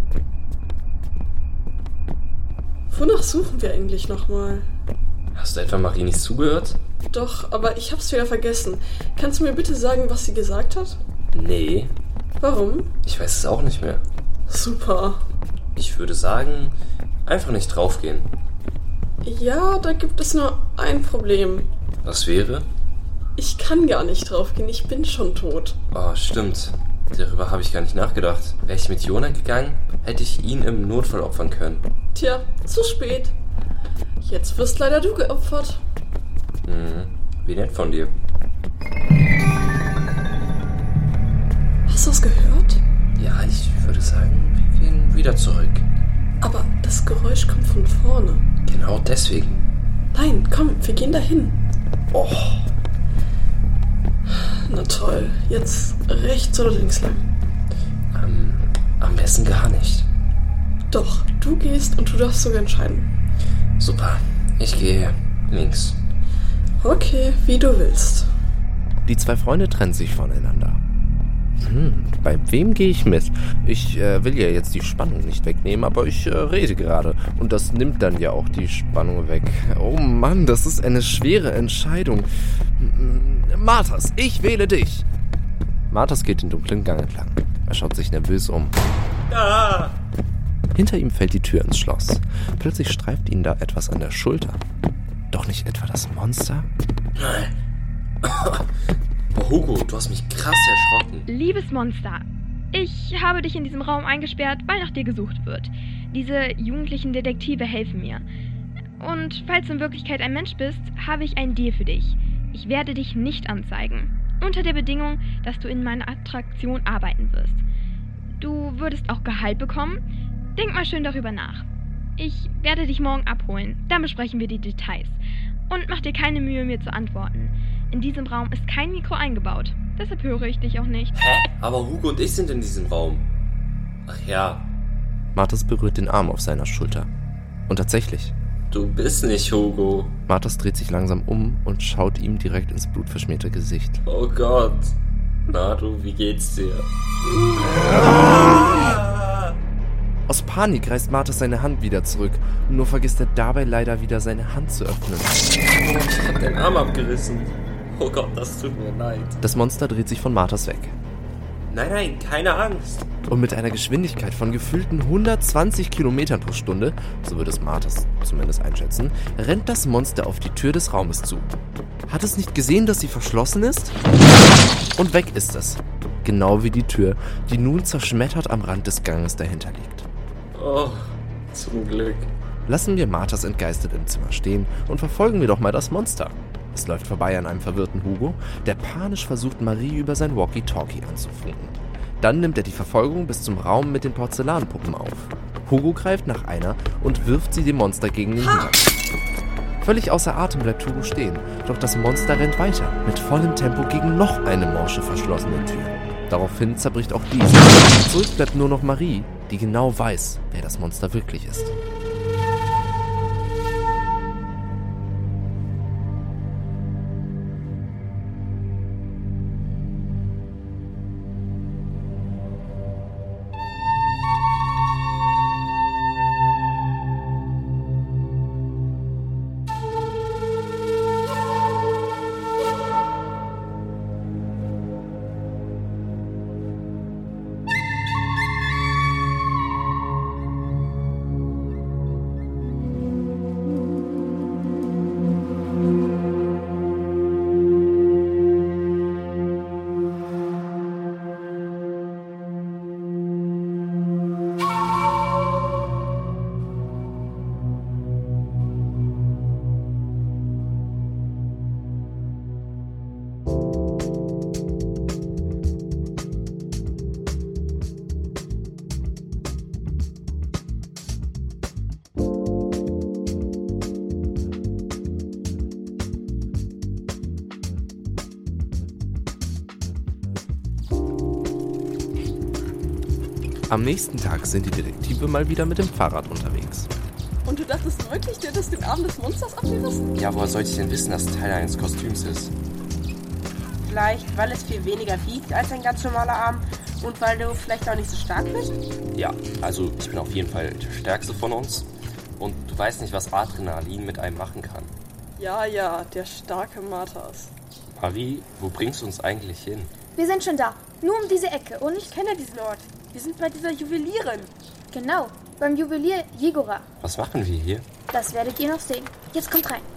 Wonach suchen wir eigentlich nochmal? Hast du etwa Marie nicht zugehört? Doch, aber ich hab's wieder vergessen. Kannst du mir bitte sagen, was sie gesagt hat? Nee. Warum? Ich weiß es auch nicht mehr. Super. Ich würde sagen, einfach nicht draufgehen. Ja, da gibt es nur ein Problem. Was wäre? Ich kann gar nicht draufgehen, ich bin schon tot. Oh, stimmt. Darüber habe ich gar nicht nachgedacht. Wäre ich mit Jona gegangen, hätte ich ihn im Notfall opfern können. Tja, zu spät. Jetzt wirst leider du geopfert. Wie nett von dir. Hast du es gehört? Ja, ich würde sagen, wir gehen wieder zurück. Aber das Geräusch kommt von vorne. Genau deswegen. Nein, komm, wir gehen dahin. Oh. Na toll, jetzt rechts oder links lang? Am besten gar nicht. Doch, du gehst und du darfst sogar entscheiden. Super, ich gehe links. Okay, wie du willst. Die zwei Freunde trennen sich voneinander. Bei wem gehe ich mit? Ich will ja jetzt die Spannung nicht wegnehmen, aber ich rede gerade. Und das nimmt dann ja auch die Spannung weg. Oh Mann, das ist eine schwere Entscheidung. Marthas, ich wähle dich. Marthas geht den dunklen Gang entlang. Er schaut sich nervös um. Ah! Hinter ihm fällt die Tür ins Schloss. Plötzlich streift ihn da etwas an der Schulter. Doch nicht etwa das Monster? Nein. Oh, Hugo, du hast mich krass erschrocken. Liebes Monster, ich habe dich in diesem Raum eingesperrt, weil nach dir gesucht wird. Diese jugendlichen Detektive helfen mir. Und falls du in Wirklichkeit ein Mensch bist, habe ich einen Deal für dich. Ich werde dich nicht anzeigen. Unter der Bedingung, dass du in meiner Attraktion arbeiten wirst. Du würdest auch Gehalt bekommen. Denk mal schön darüber nach. Ich werde dich morgen abholen. Dann besprechen wir die Details. Und mach dir keine Mühe, mir zu antworten. In diesem Raum ist kein Mikro eingebaut. Deshalb höre ich dich auch nicht. Hä? Aber Hugo und ich sind in diesem Raum. Ach ja. Marthas berührt den Arm auf seiner Schulter. Und tatsächlich. Du bist nicht Hugo. Marthas dreht sich langsam um und schaut ihm direkt ins blutverschmierte Gesicht. Oh Gott. Na du, wie geht's dir? Aus Panik reißt Marthas seine Hand wieder zurück. Nur vergisst er dabei leider wieder seine Hand zu öffnen. Oh, ich hab den Arm abgerissen. Oh Gott, das tut mir leid. Das Monster dreht sich von Marthas weg. Nein, keine Angst. Und mit einer Geschwindigkeit von gefühlten 120 Kilometern pro Stunde, so würde es Marthas zumindest einschätzen, rennt das Monster auf die Tür des Raumes zu. Hat es nicht gesehen, dass sie verschlossen ist? Und weg ist es. Genau wie die Tür, die nun zerschmettert am Rand des Ganges dahinter liegt. Oh, zum Glück. Lassen wir Marthas entgeistert im Zimmer stehen und verfolgen wir doch mal das Monster. Es läuft vorbei an einem verwirrten Hugo, der panisch versucht, Marie über sein Walkie-Talkie anzufunken. Dann nimmt er die Verfolgung bis zum Raum mit den Porzellanpuppen auf. Hugo greift nach einer und wirft sie dem Monster gegen den Hinterkopf. Völlig außer Atem bleibt Hugo stehen, doch das Monster rennt weiter, mit vollem Tempo gegen noch eine morsche verschlossene Tür. Daraufhin zerbricht auch diese. Zurück bleibt nur noch Marie, die genau weiß, wer das Monster wirklich ist. Am nächsten Tag sind die Detektive mal wieder mit dem Fahrrad unterwegs. Und du dachtest wirklich, du hättest den Arm des Monsters abgerissen? Ja, woher sollte ich denn wissen, dass es Teil eines Kostüms ist? Vielleicht, weil es viel weniger wiegt als ein ganz normaler Arm und weil du vielleicht auch nicht so stark bist? Ja, also ich bin auf jeden Fall der Stärkste von uns. Und du weißt nicht, was Adrenalin mit einem machen kann. Ja, der starke Marthas. Marie, wo bringst du uns eigentlich hin? Wir sind schon da. Nur um diese Ecke. Und Ich kenne diesen Ort. Wir sind bei dieser Juwelierin. genau, beim Juwelier Jegora. Was machen wir hier? Das werdet ihr noch sehen. Jetzt kommt rein.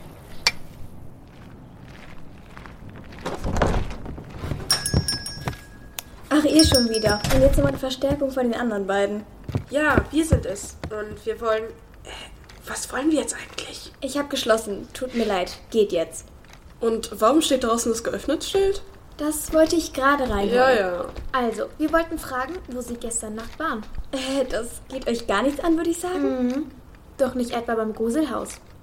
Ach, ihr schon wieder. Und jetzt nochmal eine Verstärkung von den anderen beiden. Ja, wir sind es. Und wir wollen... was wollen wir jetzt eigentlich? Ich habe geschlossen. Tut mir leid. Geht jetzt. Und warum steht draußen das geöffnet Schild? Das wollte ich gerade reinholen. Ja. Also, wir wollten fragen, wo Sie gestern Nacht waren. Das geht euch gar nichts an, würde ich sagen. Doch nicht etwa beim Gruselhaus.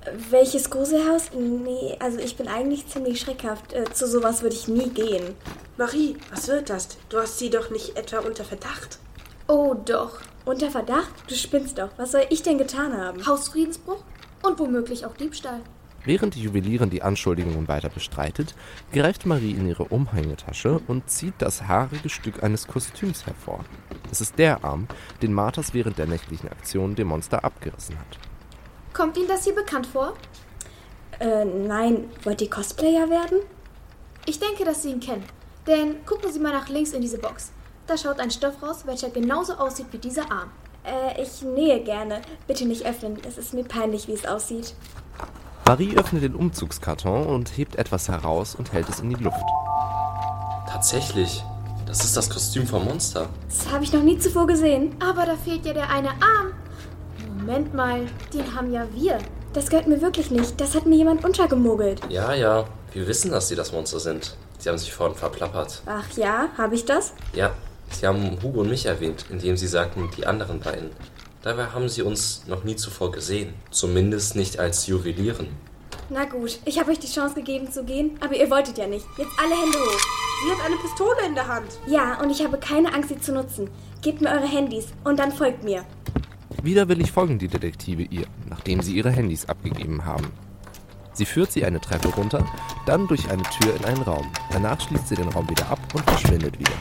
Welches Gruselhaus? Nee, also ich bin eigentlich ziemlich schreckhaft. Zu sowas würde ich nie gehen. Marie, was wird das? Du hast sie doch nicht etwa unter Verdacht? Oh doch. Unter Verdacht? Du spinnst doch. Was soll ich denn getan haben? Hausfriedensbruch und womöglich auch Diebstahl. Während die Juwelierin die Anschuldigungen weiter bestreitet, greift Marie in ihre Umhängetasche und zieht das haarige Stück eines Kostüms hervor. Es ist der Arm, den Marthas während der nächtlichen Aktion dem Monster abgerissen hat. Kommt Ihnen das hier bekannt vor? Nein. Wollt ihr Cosplayer werden? Ich denke, dass Sie ihn kennen. Denn gucken Sie mal nach links in diese Box. Da schaut ein Stoff raus, welcher genauso aussieht wie dieser Arm. Ich nähe gerne. Bitte nicht öffnen. Es ist mir peinlich, wie es aussieht. Marie öffnet den Umzugskarton und hebt etwas heraus und hält es in die Luft. Tatsächlich, das ist das Kostüm vom Monster. Das habe ich noch nie zuvor gesehen. Aber da fehlt ja der eine Arm. Moment mal, den haben ja wir. Das gehört mir wirklich nicht. Das hat mir jemand untergemogelt. Ja, wir wissen, dass sie das Monster sind. Sie haben sich vorhin verplappert. Ach ja, habe ich das? Ja, sie haben Hugo und mich erwähnt, indem sie sagten, die anderen beiden. Dabei haben sie uns noch nie zuvor gesehen. Zumindest nicht als Juwelieren. Na gut, ich habe euch die Chance gegeben zu gehen, aber ihr wolltet ja nicht. Jetzt alle Hände hoch. Sie hat eine Pistole in der Hand. Ja, und ich habe keine Angst, sie zu nutzen. Gebt mir eure Handys und dann folgt mir. Widerwillig folgen die Detektive ihr, nachdem sie ihre Handys abgegeben haben. Sie führt sie eine Treppe runter, dann durch eine Tür in einen Raum. Danach schließt sie den Raum wieder ab und verschwindet wieder.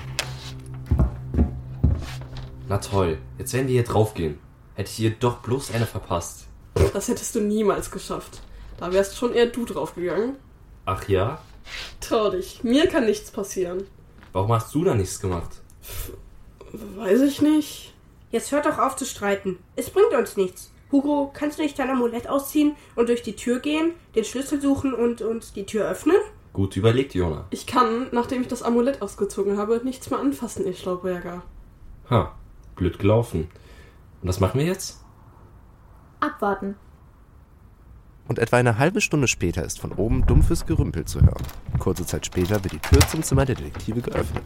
Na toll, jetzt werden die hier draufgehen. Hätte ich ihr doch bloß eine verpasst. Das hättest du niemals geschafft. Da wärst schon eher du draufgegangen. Ach ja? Trau dich, mir kann nichts passieren. Warum hast du da nichts gemacht? Weiß ich nicht. Jetzt hört doch auf zu streiten. Es bringt uns nichts. Hugo, kannst du nicht dein Amulett ausziehen und durch die Tür gehen, den Schlüssel suchen und uns die Tür öffnen? Gut überlegt, Jona. Ich kann, nachdem ich das Amulett ausgezogen habe, nichts mehr anfassen, ihr Schlauberger. Blöd gelaufen. Und was machen wir jetzt? Abwarten. Und etwa eine halbe Stunde später ist von oben dumpfes Gerümpel zu hören. Kurze Zeit später wird die Tür zum Zimmer der Detektive geöffnet.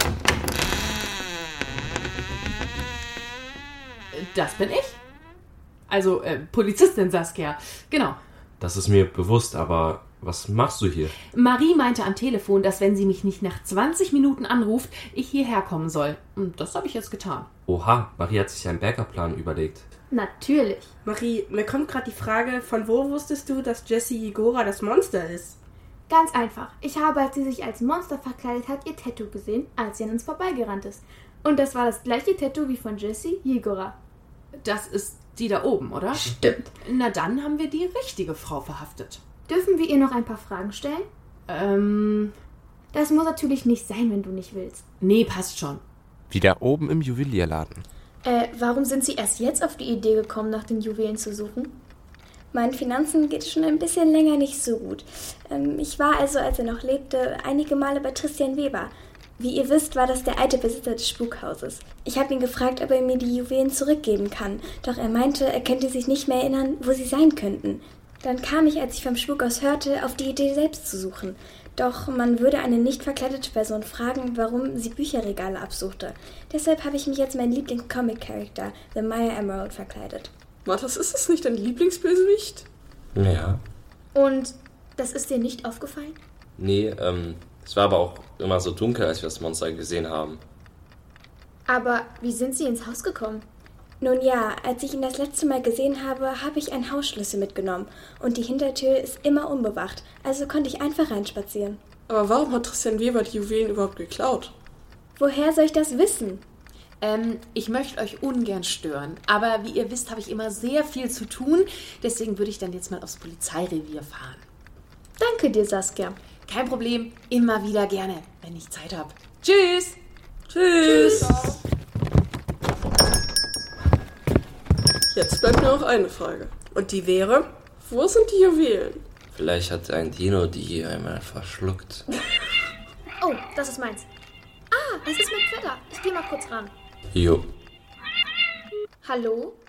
Das bin ich. Also, Polizistin Saskia. Genau. Das ist mir bewusst, aber was machst du hier? Marie meinte am Telefon, dass wenn sie mich nicht nach 20 Minuten anruft, ich hierher kommen soll. Und das habe ich jetzt getan. Oha, Marie hat sich einen Backup-Plan überlegt. Natürlich. Marie, mir kommt gerade die Frage, von wo wusstest du, dass Jessie Jigora das Monster ist? Ganz einfach. Ich habe, als sie sich als Monster verkleidet hat, ihr Tattoo gesehen, als sie an uns vorbeigerannt ist. Und das war das gleiche Tattoo wie von Jessie Jigora. Das ist die da oben, oder? Stimmt. Na dann haben wir die richtige Frau verhaftet. Dürfen wir ihr noch ein paar Fragen stellen? Das muss natürlich nicht sein, wenn du nicht willst. Nee, passt schon. Wieder oben im Juwelierladen. Warum sind Sie erst jetzt auf die Idee gekommen, nach den Juwelen zu suchen? Meinen Finanzen geht es schon ein bisschen länger nicht so gut. Ich war also, als er noch lebte, einige Male bei Tristan Weber. Wie ihr wisst, war das der alte Besitzer des Spukhauses. Ich habe ihn gefragt, ob er mir die Juwelen zurückgeben kann. Doch er meinte, er könnte sich nicht mehr erinnern, wo sie sein könnten. Dann kam ich, als ich vom Spukhaus hörte, auf die Idee, selbst zu suchen. Doch man würde eine nicht verkleidete Person fragen, warum sie Bücherregale absuchte. Deshalb habe ich mich jetzt meinen Lieblings-Comic-Charakter, The Maya Emerald, verkleidet. Marthas, ist das nicht dein Lieblingsbösewicht? Ja. Und das ist dir nicht aufgefallen? Nee, es war aber auch immer so dunkel, als wir das Monster gesehen haben. Aber wie sind Sie ins Haus gekommen? Nun ja, als ich ihn das letzte Mal gesehen habe, habe ich einen Hausschlüssel mitgenommen. Und die Hintertür ist immer unbewacht, also konnte ich einfach reinspazieren. Aber warum hat Tristan Weber die Juwelen überhaupt geklaut? Woher soll ich das wissen? Ich möchte euch ungern stören, aber wie ihr wisst, habe ich immer sehr viel zu tun. Deswegen würde ich dann jetzt mal aufs Polizeirevier fahren. Danke dir, Saskia. Kein Problem, immer wieder gerne, wenn ich Zeit habe. Tschüss! Tschüss! Jetzt bleibt nur noch eine Frage. Und die wäre? Wo sind die Juwelen? Vielleicht hat ein Dino die einmal verschluckt. Oh, das ist meins. Ah, es ist mein Vetter. Ich gehe mal kurz ran. Jo. Hallo?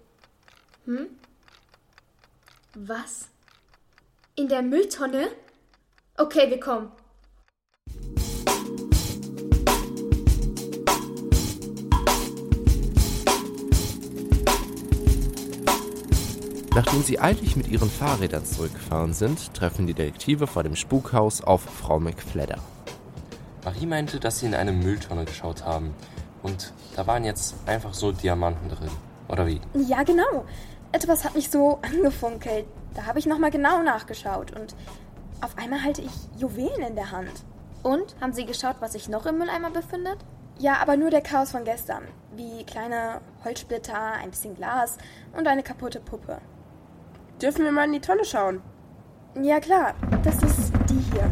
Was? In der Mülltonne? Okay, wir kommen. Nachdem sie eilig mit ihren Fahrrädern zurückgefahren sind, treffen die Detektive vor dem Spukhaus auf Frau McFledder. Marie meinte, dass sie in eine Mülltonne geschaut haben. Und da waren jetzt einfach so Diamanten drin. Oder wie? Ja, genau. Etwas hat mich so angefunkelt. Da habe ich nochmal genau nachgeschaut und auf einmal halte ich Juwelen in der Hand. Und? Haben Sie geschaut, was sich noch im Mülleimer befindet? Ja, aber nur der Chaos von gestern. Wie kleine Holzsplitter, ein bisschen Glas und eine kaputte Puppe. Dürfen wir mal in die Tonne schauen? Ja, klar. Das ist die hier.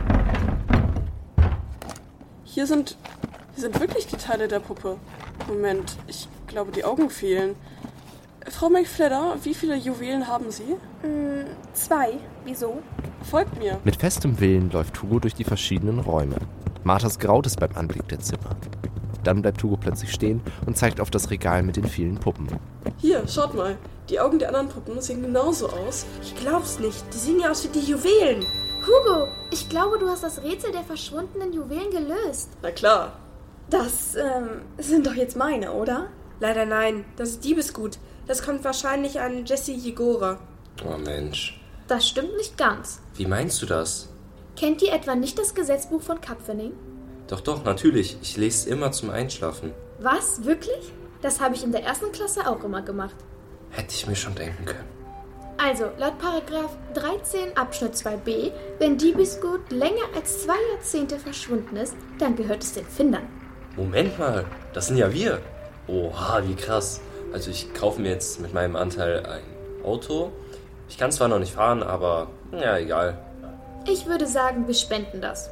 Hier sind wirklich die Teile der Puppe. Moment, ich glaube, die Augen fehlen. Frau McFledder, wie viele Juwelen haben Sie? 2. Wieso? Folgt mir. Mit festem Willen läuft Hugo durch die verschiedenen Räume. Marthas graut es beim Anblick der Zimmer. Dann bleibt Hugo plötzlich stehen und zeigt auf das Regal mit den vielen Puppen. Hier, schaut mal. Die Augen der anderen Puppen sehen genauso aus. Ich glaub's nicht. Die sehen ja aus wie die Juwelen. Hugo, ich glaube, du hast das Rätsel der verschwundenen Juwelen gelöst. Na klar. Das sind doch jetzt meine, oder? Leider nein. Das ist Diebesgut. Das kommt wahrscheinlich an Jesse Jigora. Oh Mensch. Das stimmt nicht ganz. Wie meinst du das? Kennt ihr etwa nicht das Gesetzbuch von Kapfenning? Doch, natürlich. Ich lese es immer zum Einschlafen. Was? Wirklich? Das habe ich in der 1. Klasse auch immer gemacht. Hätte ich mir schon denken können. Also, laut Paragraph 13 Abschnitt 2b, wenn Diebesgut länger als 2 Jahrzehnte verschwunden ist, dann gehört es den Findern. Moment mal, das sind ja wir. Oha, wie krass. Also ich kaufe mir jetzt mit meinem Anteil ein Auto. Ich kann zwar noch nicht fahren, aber ja, egal. Ich würde sagen, wir spenden das.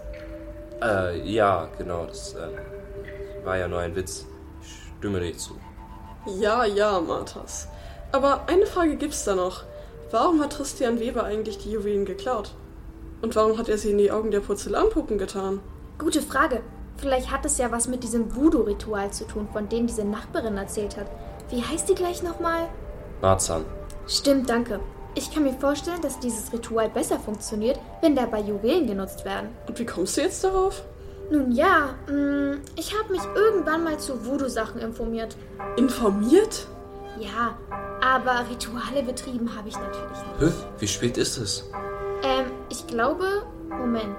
Ja, genau, das war ja nur ein Witz. Ich stimme dir zu. Ja, Marthas. Aber eine Frage gibt's da noch. Warum hat Christian Weber eigentlich die Juwelen geklaut? Und warum hat er sie in die Augen der Porzellanpuppen getan? Gute Frage. Vielleicht hat es ja was mit diesem Voodoo-Ritual zu tun, von dem diese Nachbarin erzählt hat. Wie heißt die gleich nochmal? Marzahn. Stimmt, danke. Ich kann mir vorstellen, dass dieses Ritual besser funktioniert, wenn dabei Juwelen genutzt werden. Und wie kommst du jetzt darauf? Nun ja, ich habe mich irgendwann mal zu Voodoo-Sachen informiert. Informiert? Ja, aber Rituale betrieben habe ich natürlich nicht. Wie spät ist es? Ich glaube... Moment.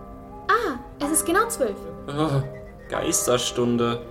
Es ist genau 12. Oh, Geisterstunde.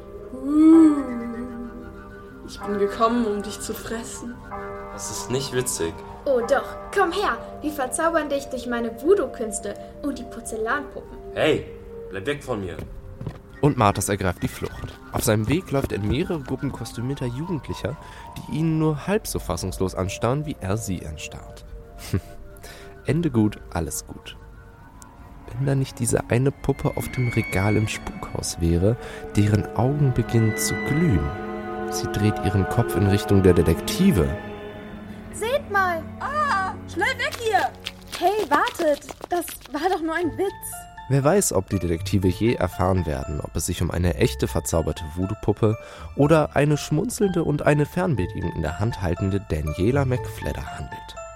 Ich bin gekommen, um dich zu fressen. Das ist nicht witzig. Oh doch, komm her. Wir verzaubern dich durch meine Voodoo-Künste und die Porzellanpuppen. Hey, bleib weg von mir. Und Marthas ergreift die Flucht. Auf seinem Weg läuft er in mehrere Gruppen kostümierter Jugendlicher, die ihn nur halb so fassungslos anstarren, wie er sie anstarrt. Ende gut, alles gut. Wenn da nicht diese eine Puppe auf dem Regal im Spukhaus wäre, deren Augen beginnen zu glühen. Sie dreht ihren Kopf in Richtung der Detektive. Seht mal! Schnell weg hier! Hey, wartet! Das war doch nur ein Witz. Wer weiß, ob die Detektive je erfahren werden, ob es sich um eine echte verzauberte Voodoo-Puppe oder eine schmunzelnde und eine Fernbedienung in der Hand haltende Daniela McFledder handelt.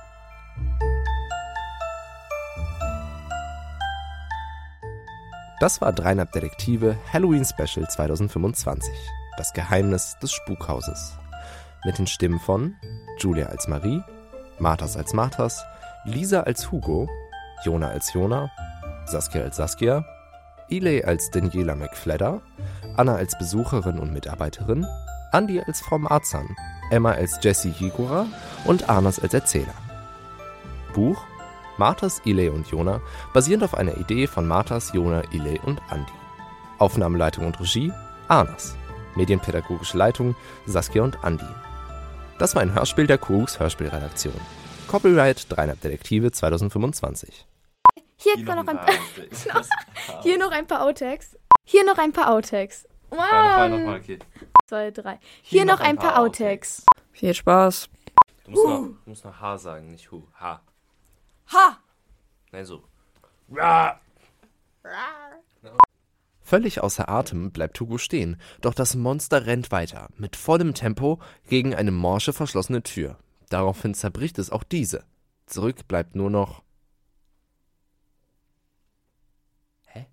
Das war Dreieinhalb Detektive Halloween Special 2025. Das Geheimnis des Spukhauses. Mit den Stimmen von Julia als Marie, Marthas als Marthas, Lisa als Hugo, Jona als Jona, Saskia als Saskia, Ilay als Daniela McFledder, Anna als Besucherin und Mitarbeiterin, Andi als Frau Marzahn, Emma als Jessie Jigora und Arnas als Erzähler. Buch Marthas, Ilay und Jona, basierend auf einer Idee von Marthas, Jona, Ilay und Andi. Aufnahmeleitung und Regie Arnas. Medienpädagogische Leitung Saskia und Andi. Das war ein Hörspiel der Kuruks Hörspielredaktion. Copyright Dreieinhalb Detektive 2025. Hier noch ein paar Outtakes. Wow. Nochmal, okay. 2, 3. Hier noch ein paar Outtakes. Viel Spaß. Du musst noch H sagen, nicht Hu. H. Ha! Nein, so. Völlig außer Atem bleibt Hugo stehen, doch das Monster rennt weiter, mit vollem Tempo, gegen eine morsche verschlossene Tür. Daraufhin zerbricht es auch diese. Zurück bleibt nur noch... Hä?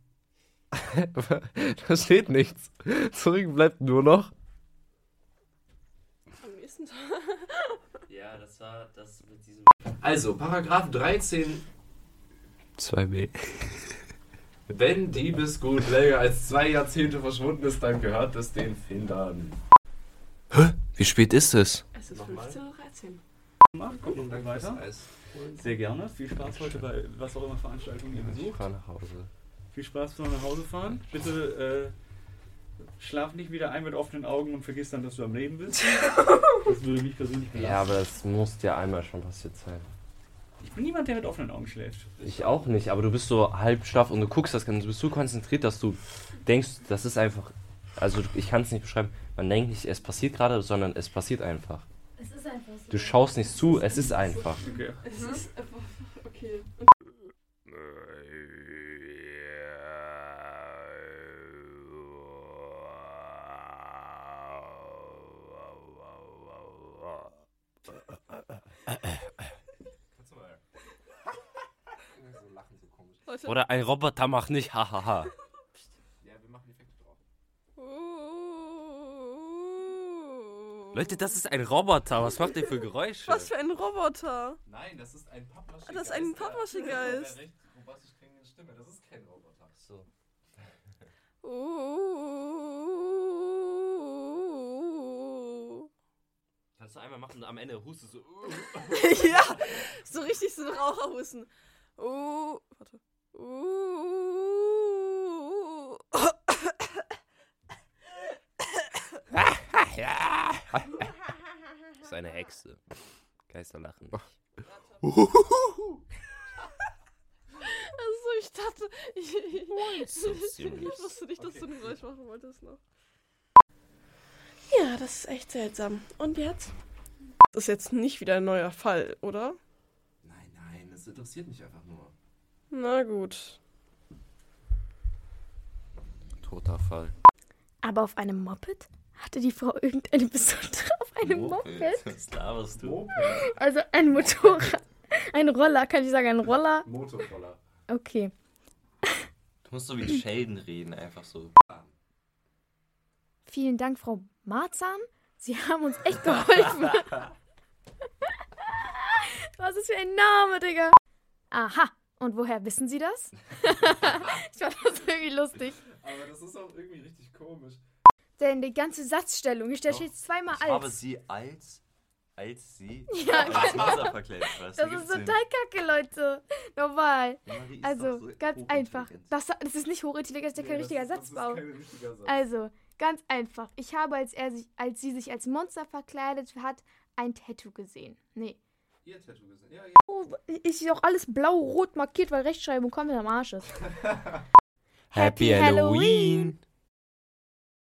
Da steht nichts. Zurück bleibt nur noch... Am nächsten Tag... Ja, das war das mit diesem... Also, Paragraph 13 2b. Wenn Diebesgut länger als 2 Jahrzehnte verschwunden ist, dann gehört es den Findern. Hä? Wie spät ist es? Es ist 15:13 Uhr. Gucken wir weiter. Sehr gerne. Viel Spaß heute bei was auch immer Veranstaltungen ihr besucht. Ich fahr nach Hause. Viel Spaß beim nach Hause fahren. Bitte schlaf nicht wieder ein mit offenen Augen und vergiss dann, dass du am Leben bist. Das würde mich persönlich belasten. Ja, aber das muss ja einmal schon passiert sein. Ich bin niemand, der mit offenen Augen schläft. Ich auch nicht, aber du bist so halb schlaff und du guckst das Ganze, du bist so konzentriert, dass du denkst, das ist einfach, also ich kann es nicht beschreiben, man denkt nicht, es passiert gerade, sondern es passiert einfach. Es ist einfach so. Du schaust nicht zu, es ist einfach. Okay. Es ist einfach... Okay. Oder ein Roboter macht nicht, hahaha. Ja, wir machen Effekte drauf. Leute, das ist ein Roboter, was macht der für Geräusche? Was für ein Roboter? Nein, das ist ein Pappmaché-Geist. Das ist ein Pappmaché-Geist. Eine recht robotisch klingende Stimme, das ist kein Roboter. So. Kannst du einmal machen und am Ende hustest du. Ja, so richtig so ein Raucherhusten. Warte. Das ist eine Hexe. Geister lachen. Also ich dachte, ich wusste nicht, dass du ein Geräusch machen wolltest noch. Ja, das ist echt seltsam. Und jetzt? Das ist jetzt nicht wieder ein neuer Fall, oder? Nein, das interessiert mich einfach nur. Na gut. Toter Fall. Aber auf einem Moped? Hatte die Frau irgendeine Besondere auf einem Moped? Was laberst du? Also ein Motorrad. Ein Roller, kann ich sagen, ein Roller? Motorroller. Okay. Du musst so wie Sheldon reden, einfach so. Vielen Dank, Frau Marzahn. Sie haben uns echt geholfen. Was ist für ein Name, Digga? Aha. Und woher wissen Sie das? Ich fand das irgendwie lustig. Aber das ist auch irgendwie richtig komisch. Denn die ganze Satzstellung, da steht zweimal als. Ich habe sie als sie Ja, als Mutter verkleidet. Das ist total kacke, Leute. Normal. Also, so ganz einfach. Das ist nicht hochintelligent, das ist ja kein richtiger Satzbau. Das ist kein richtiger Satz. Also, ganz einfach. Ich habe, als sie sich als Monster verkleidet hat, ein Tattoo gesehen. Nee. Ihr Tattoo gesehen? Ja. Oh, ist auch alles blau-rot markiert, weil Rechtschreibung komplett am Arsch ist. Happy Halloween!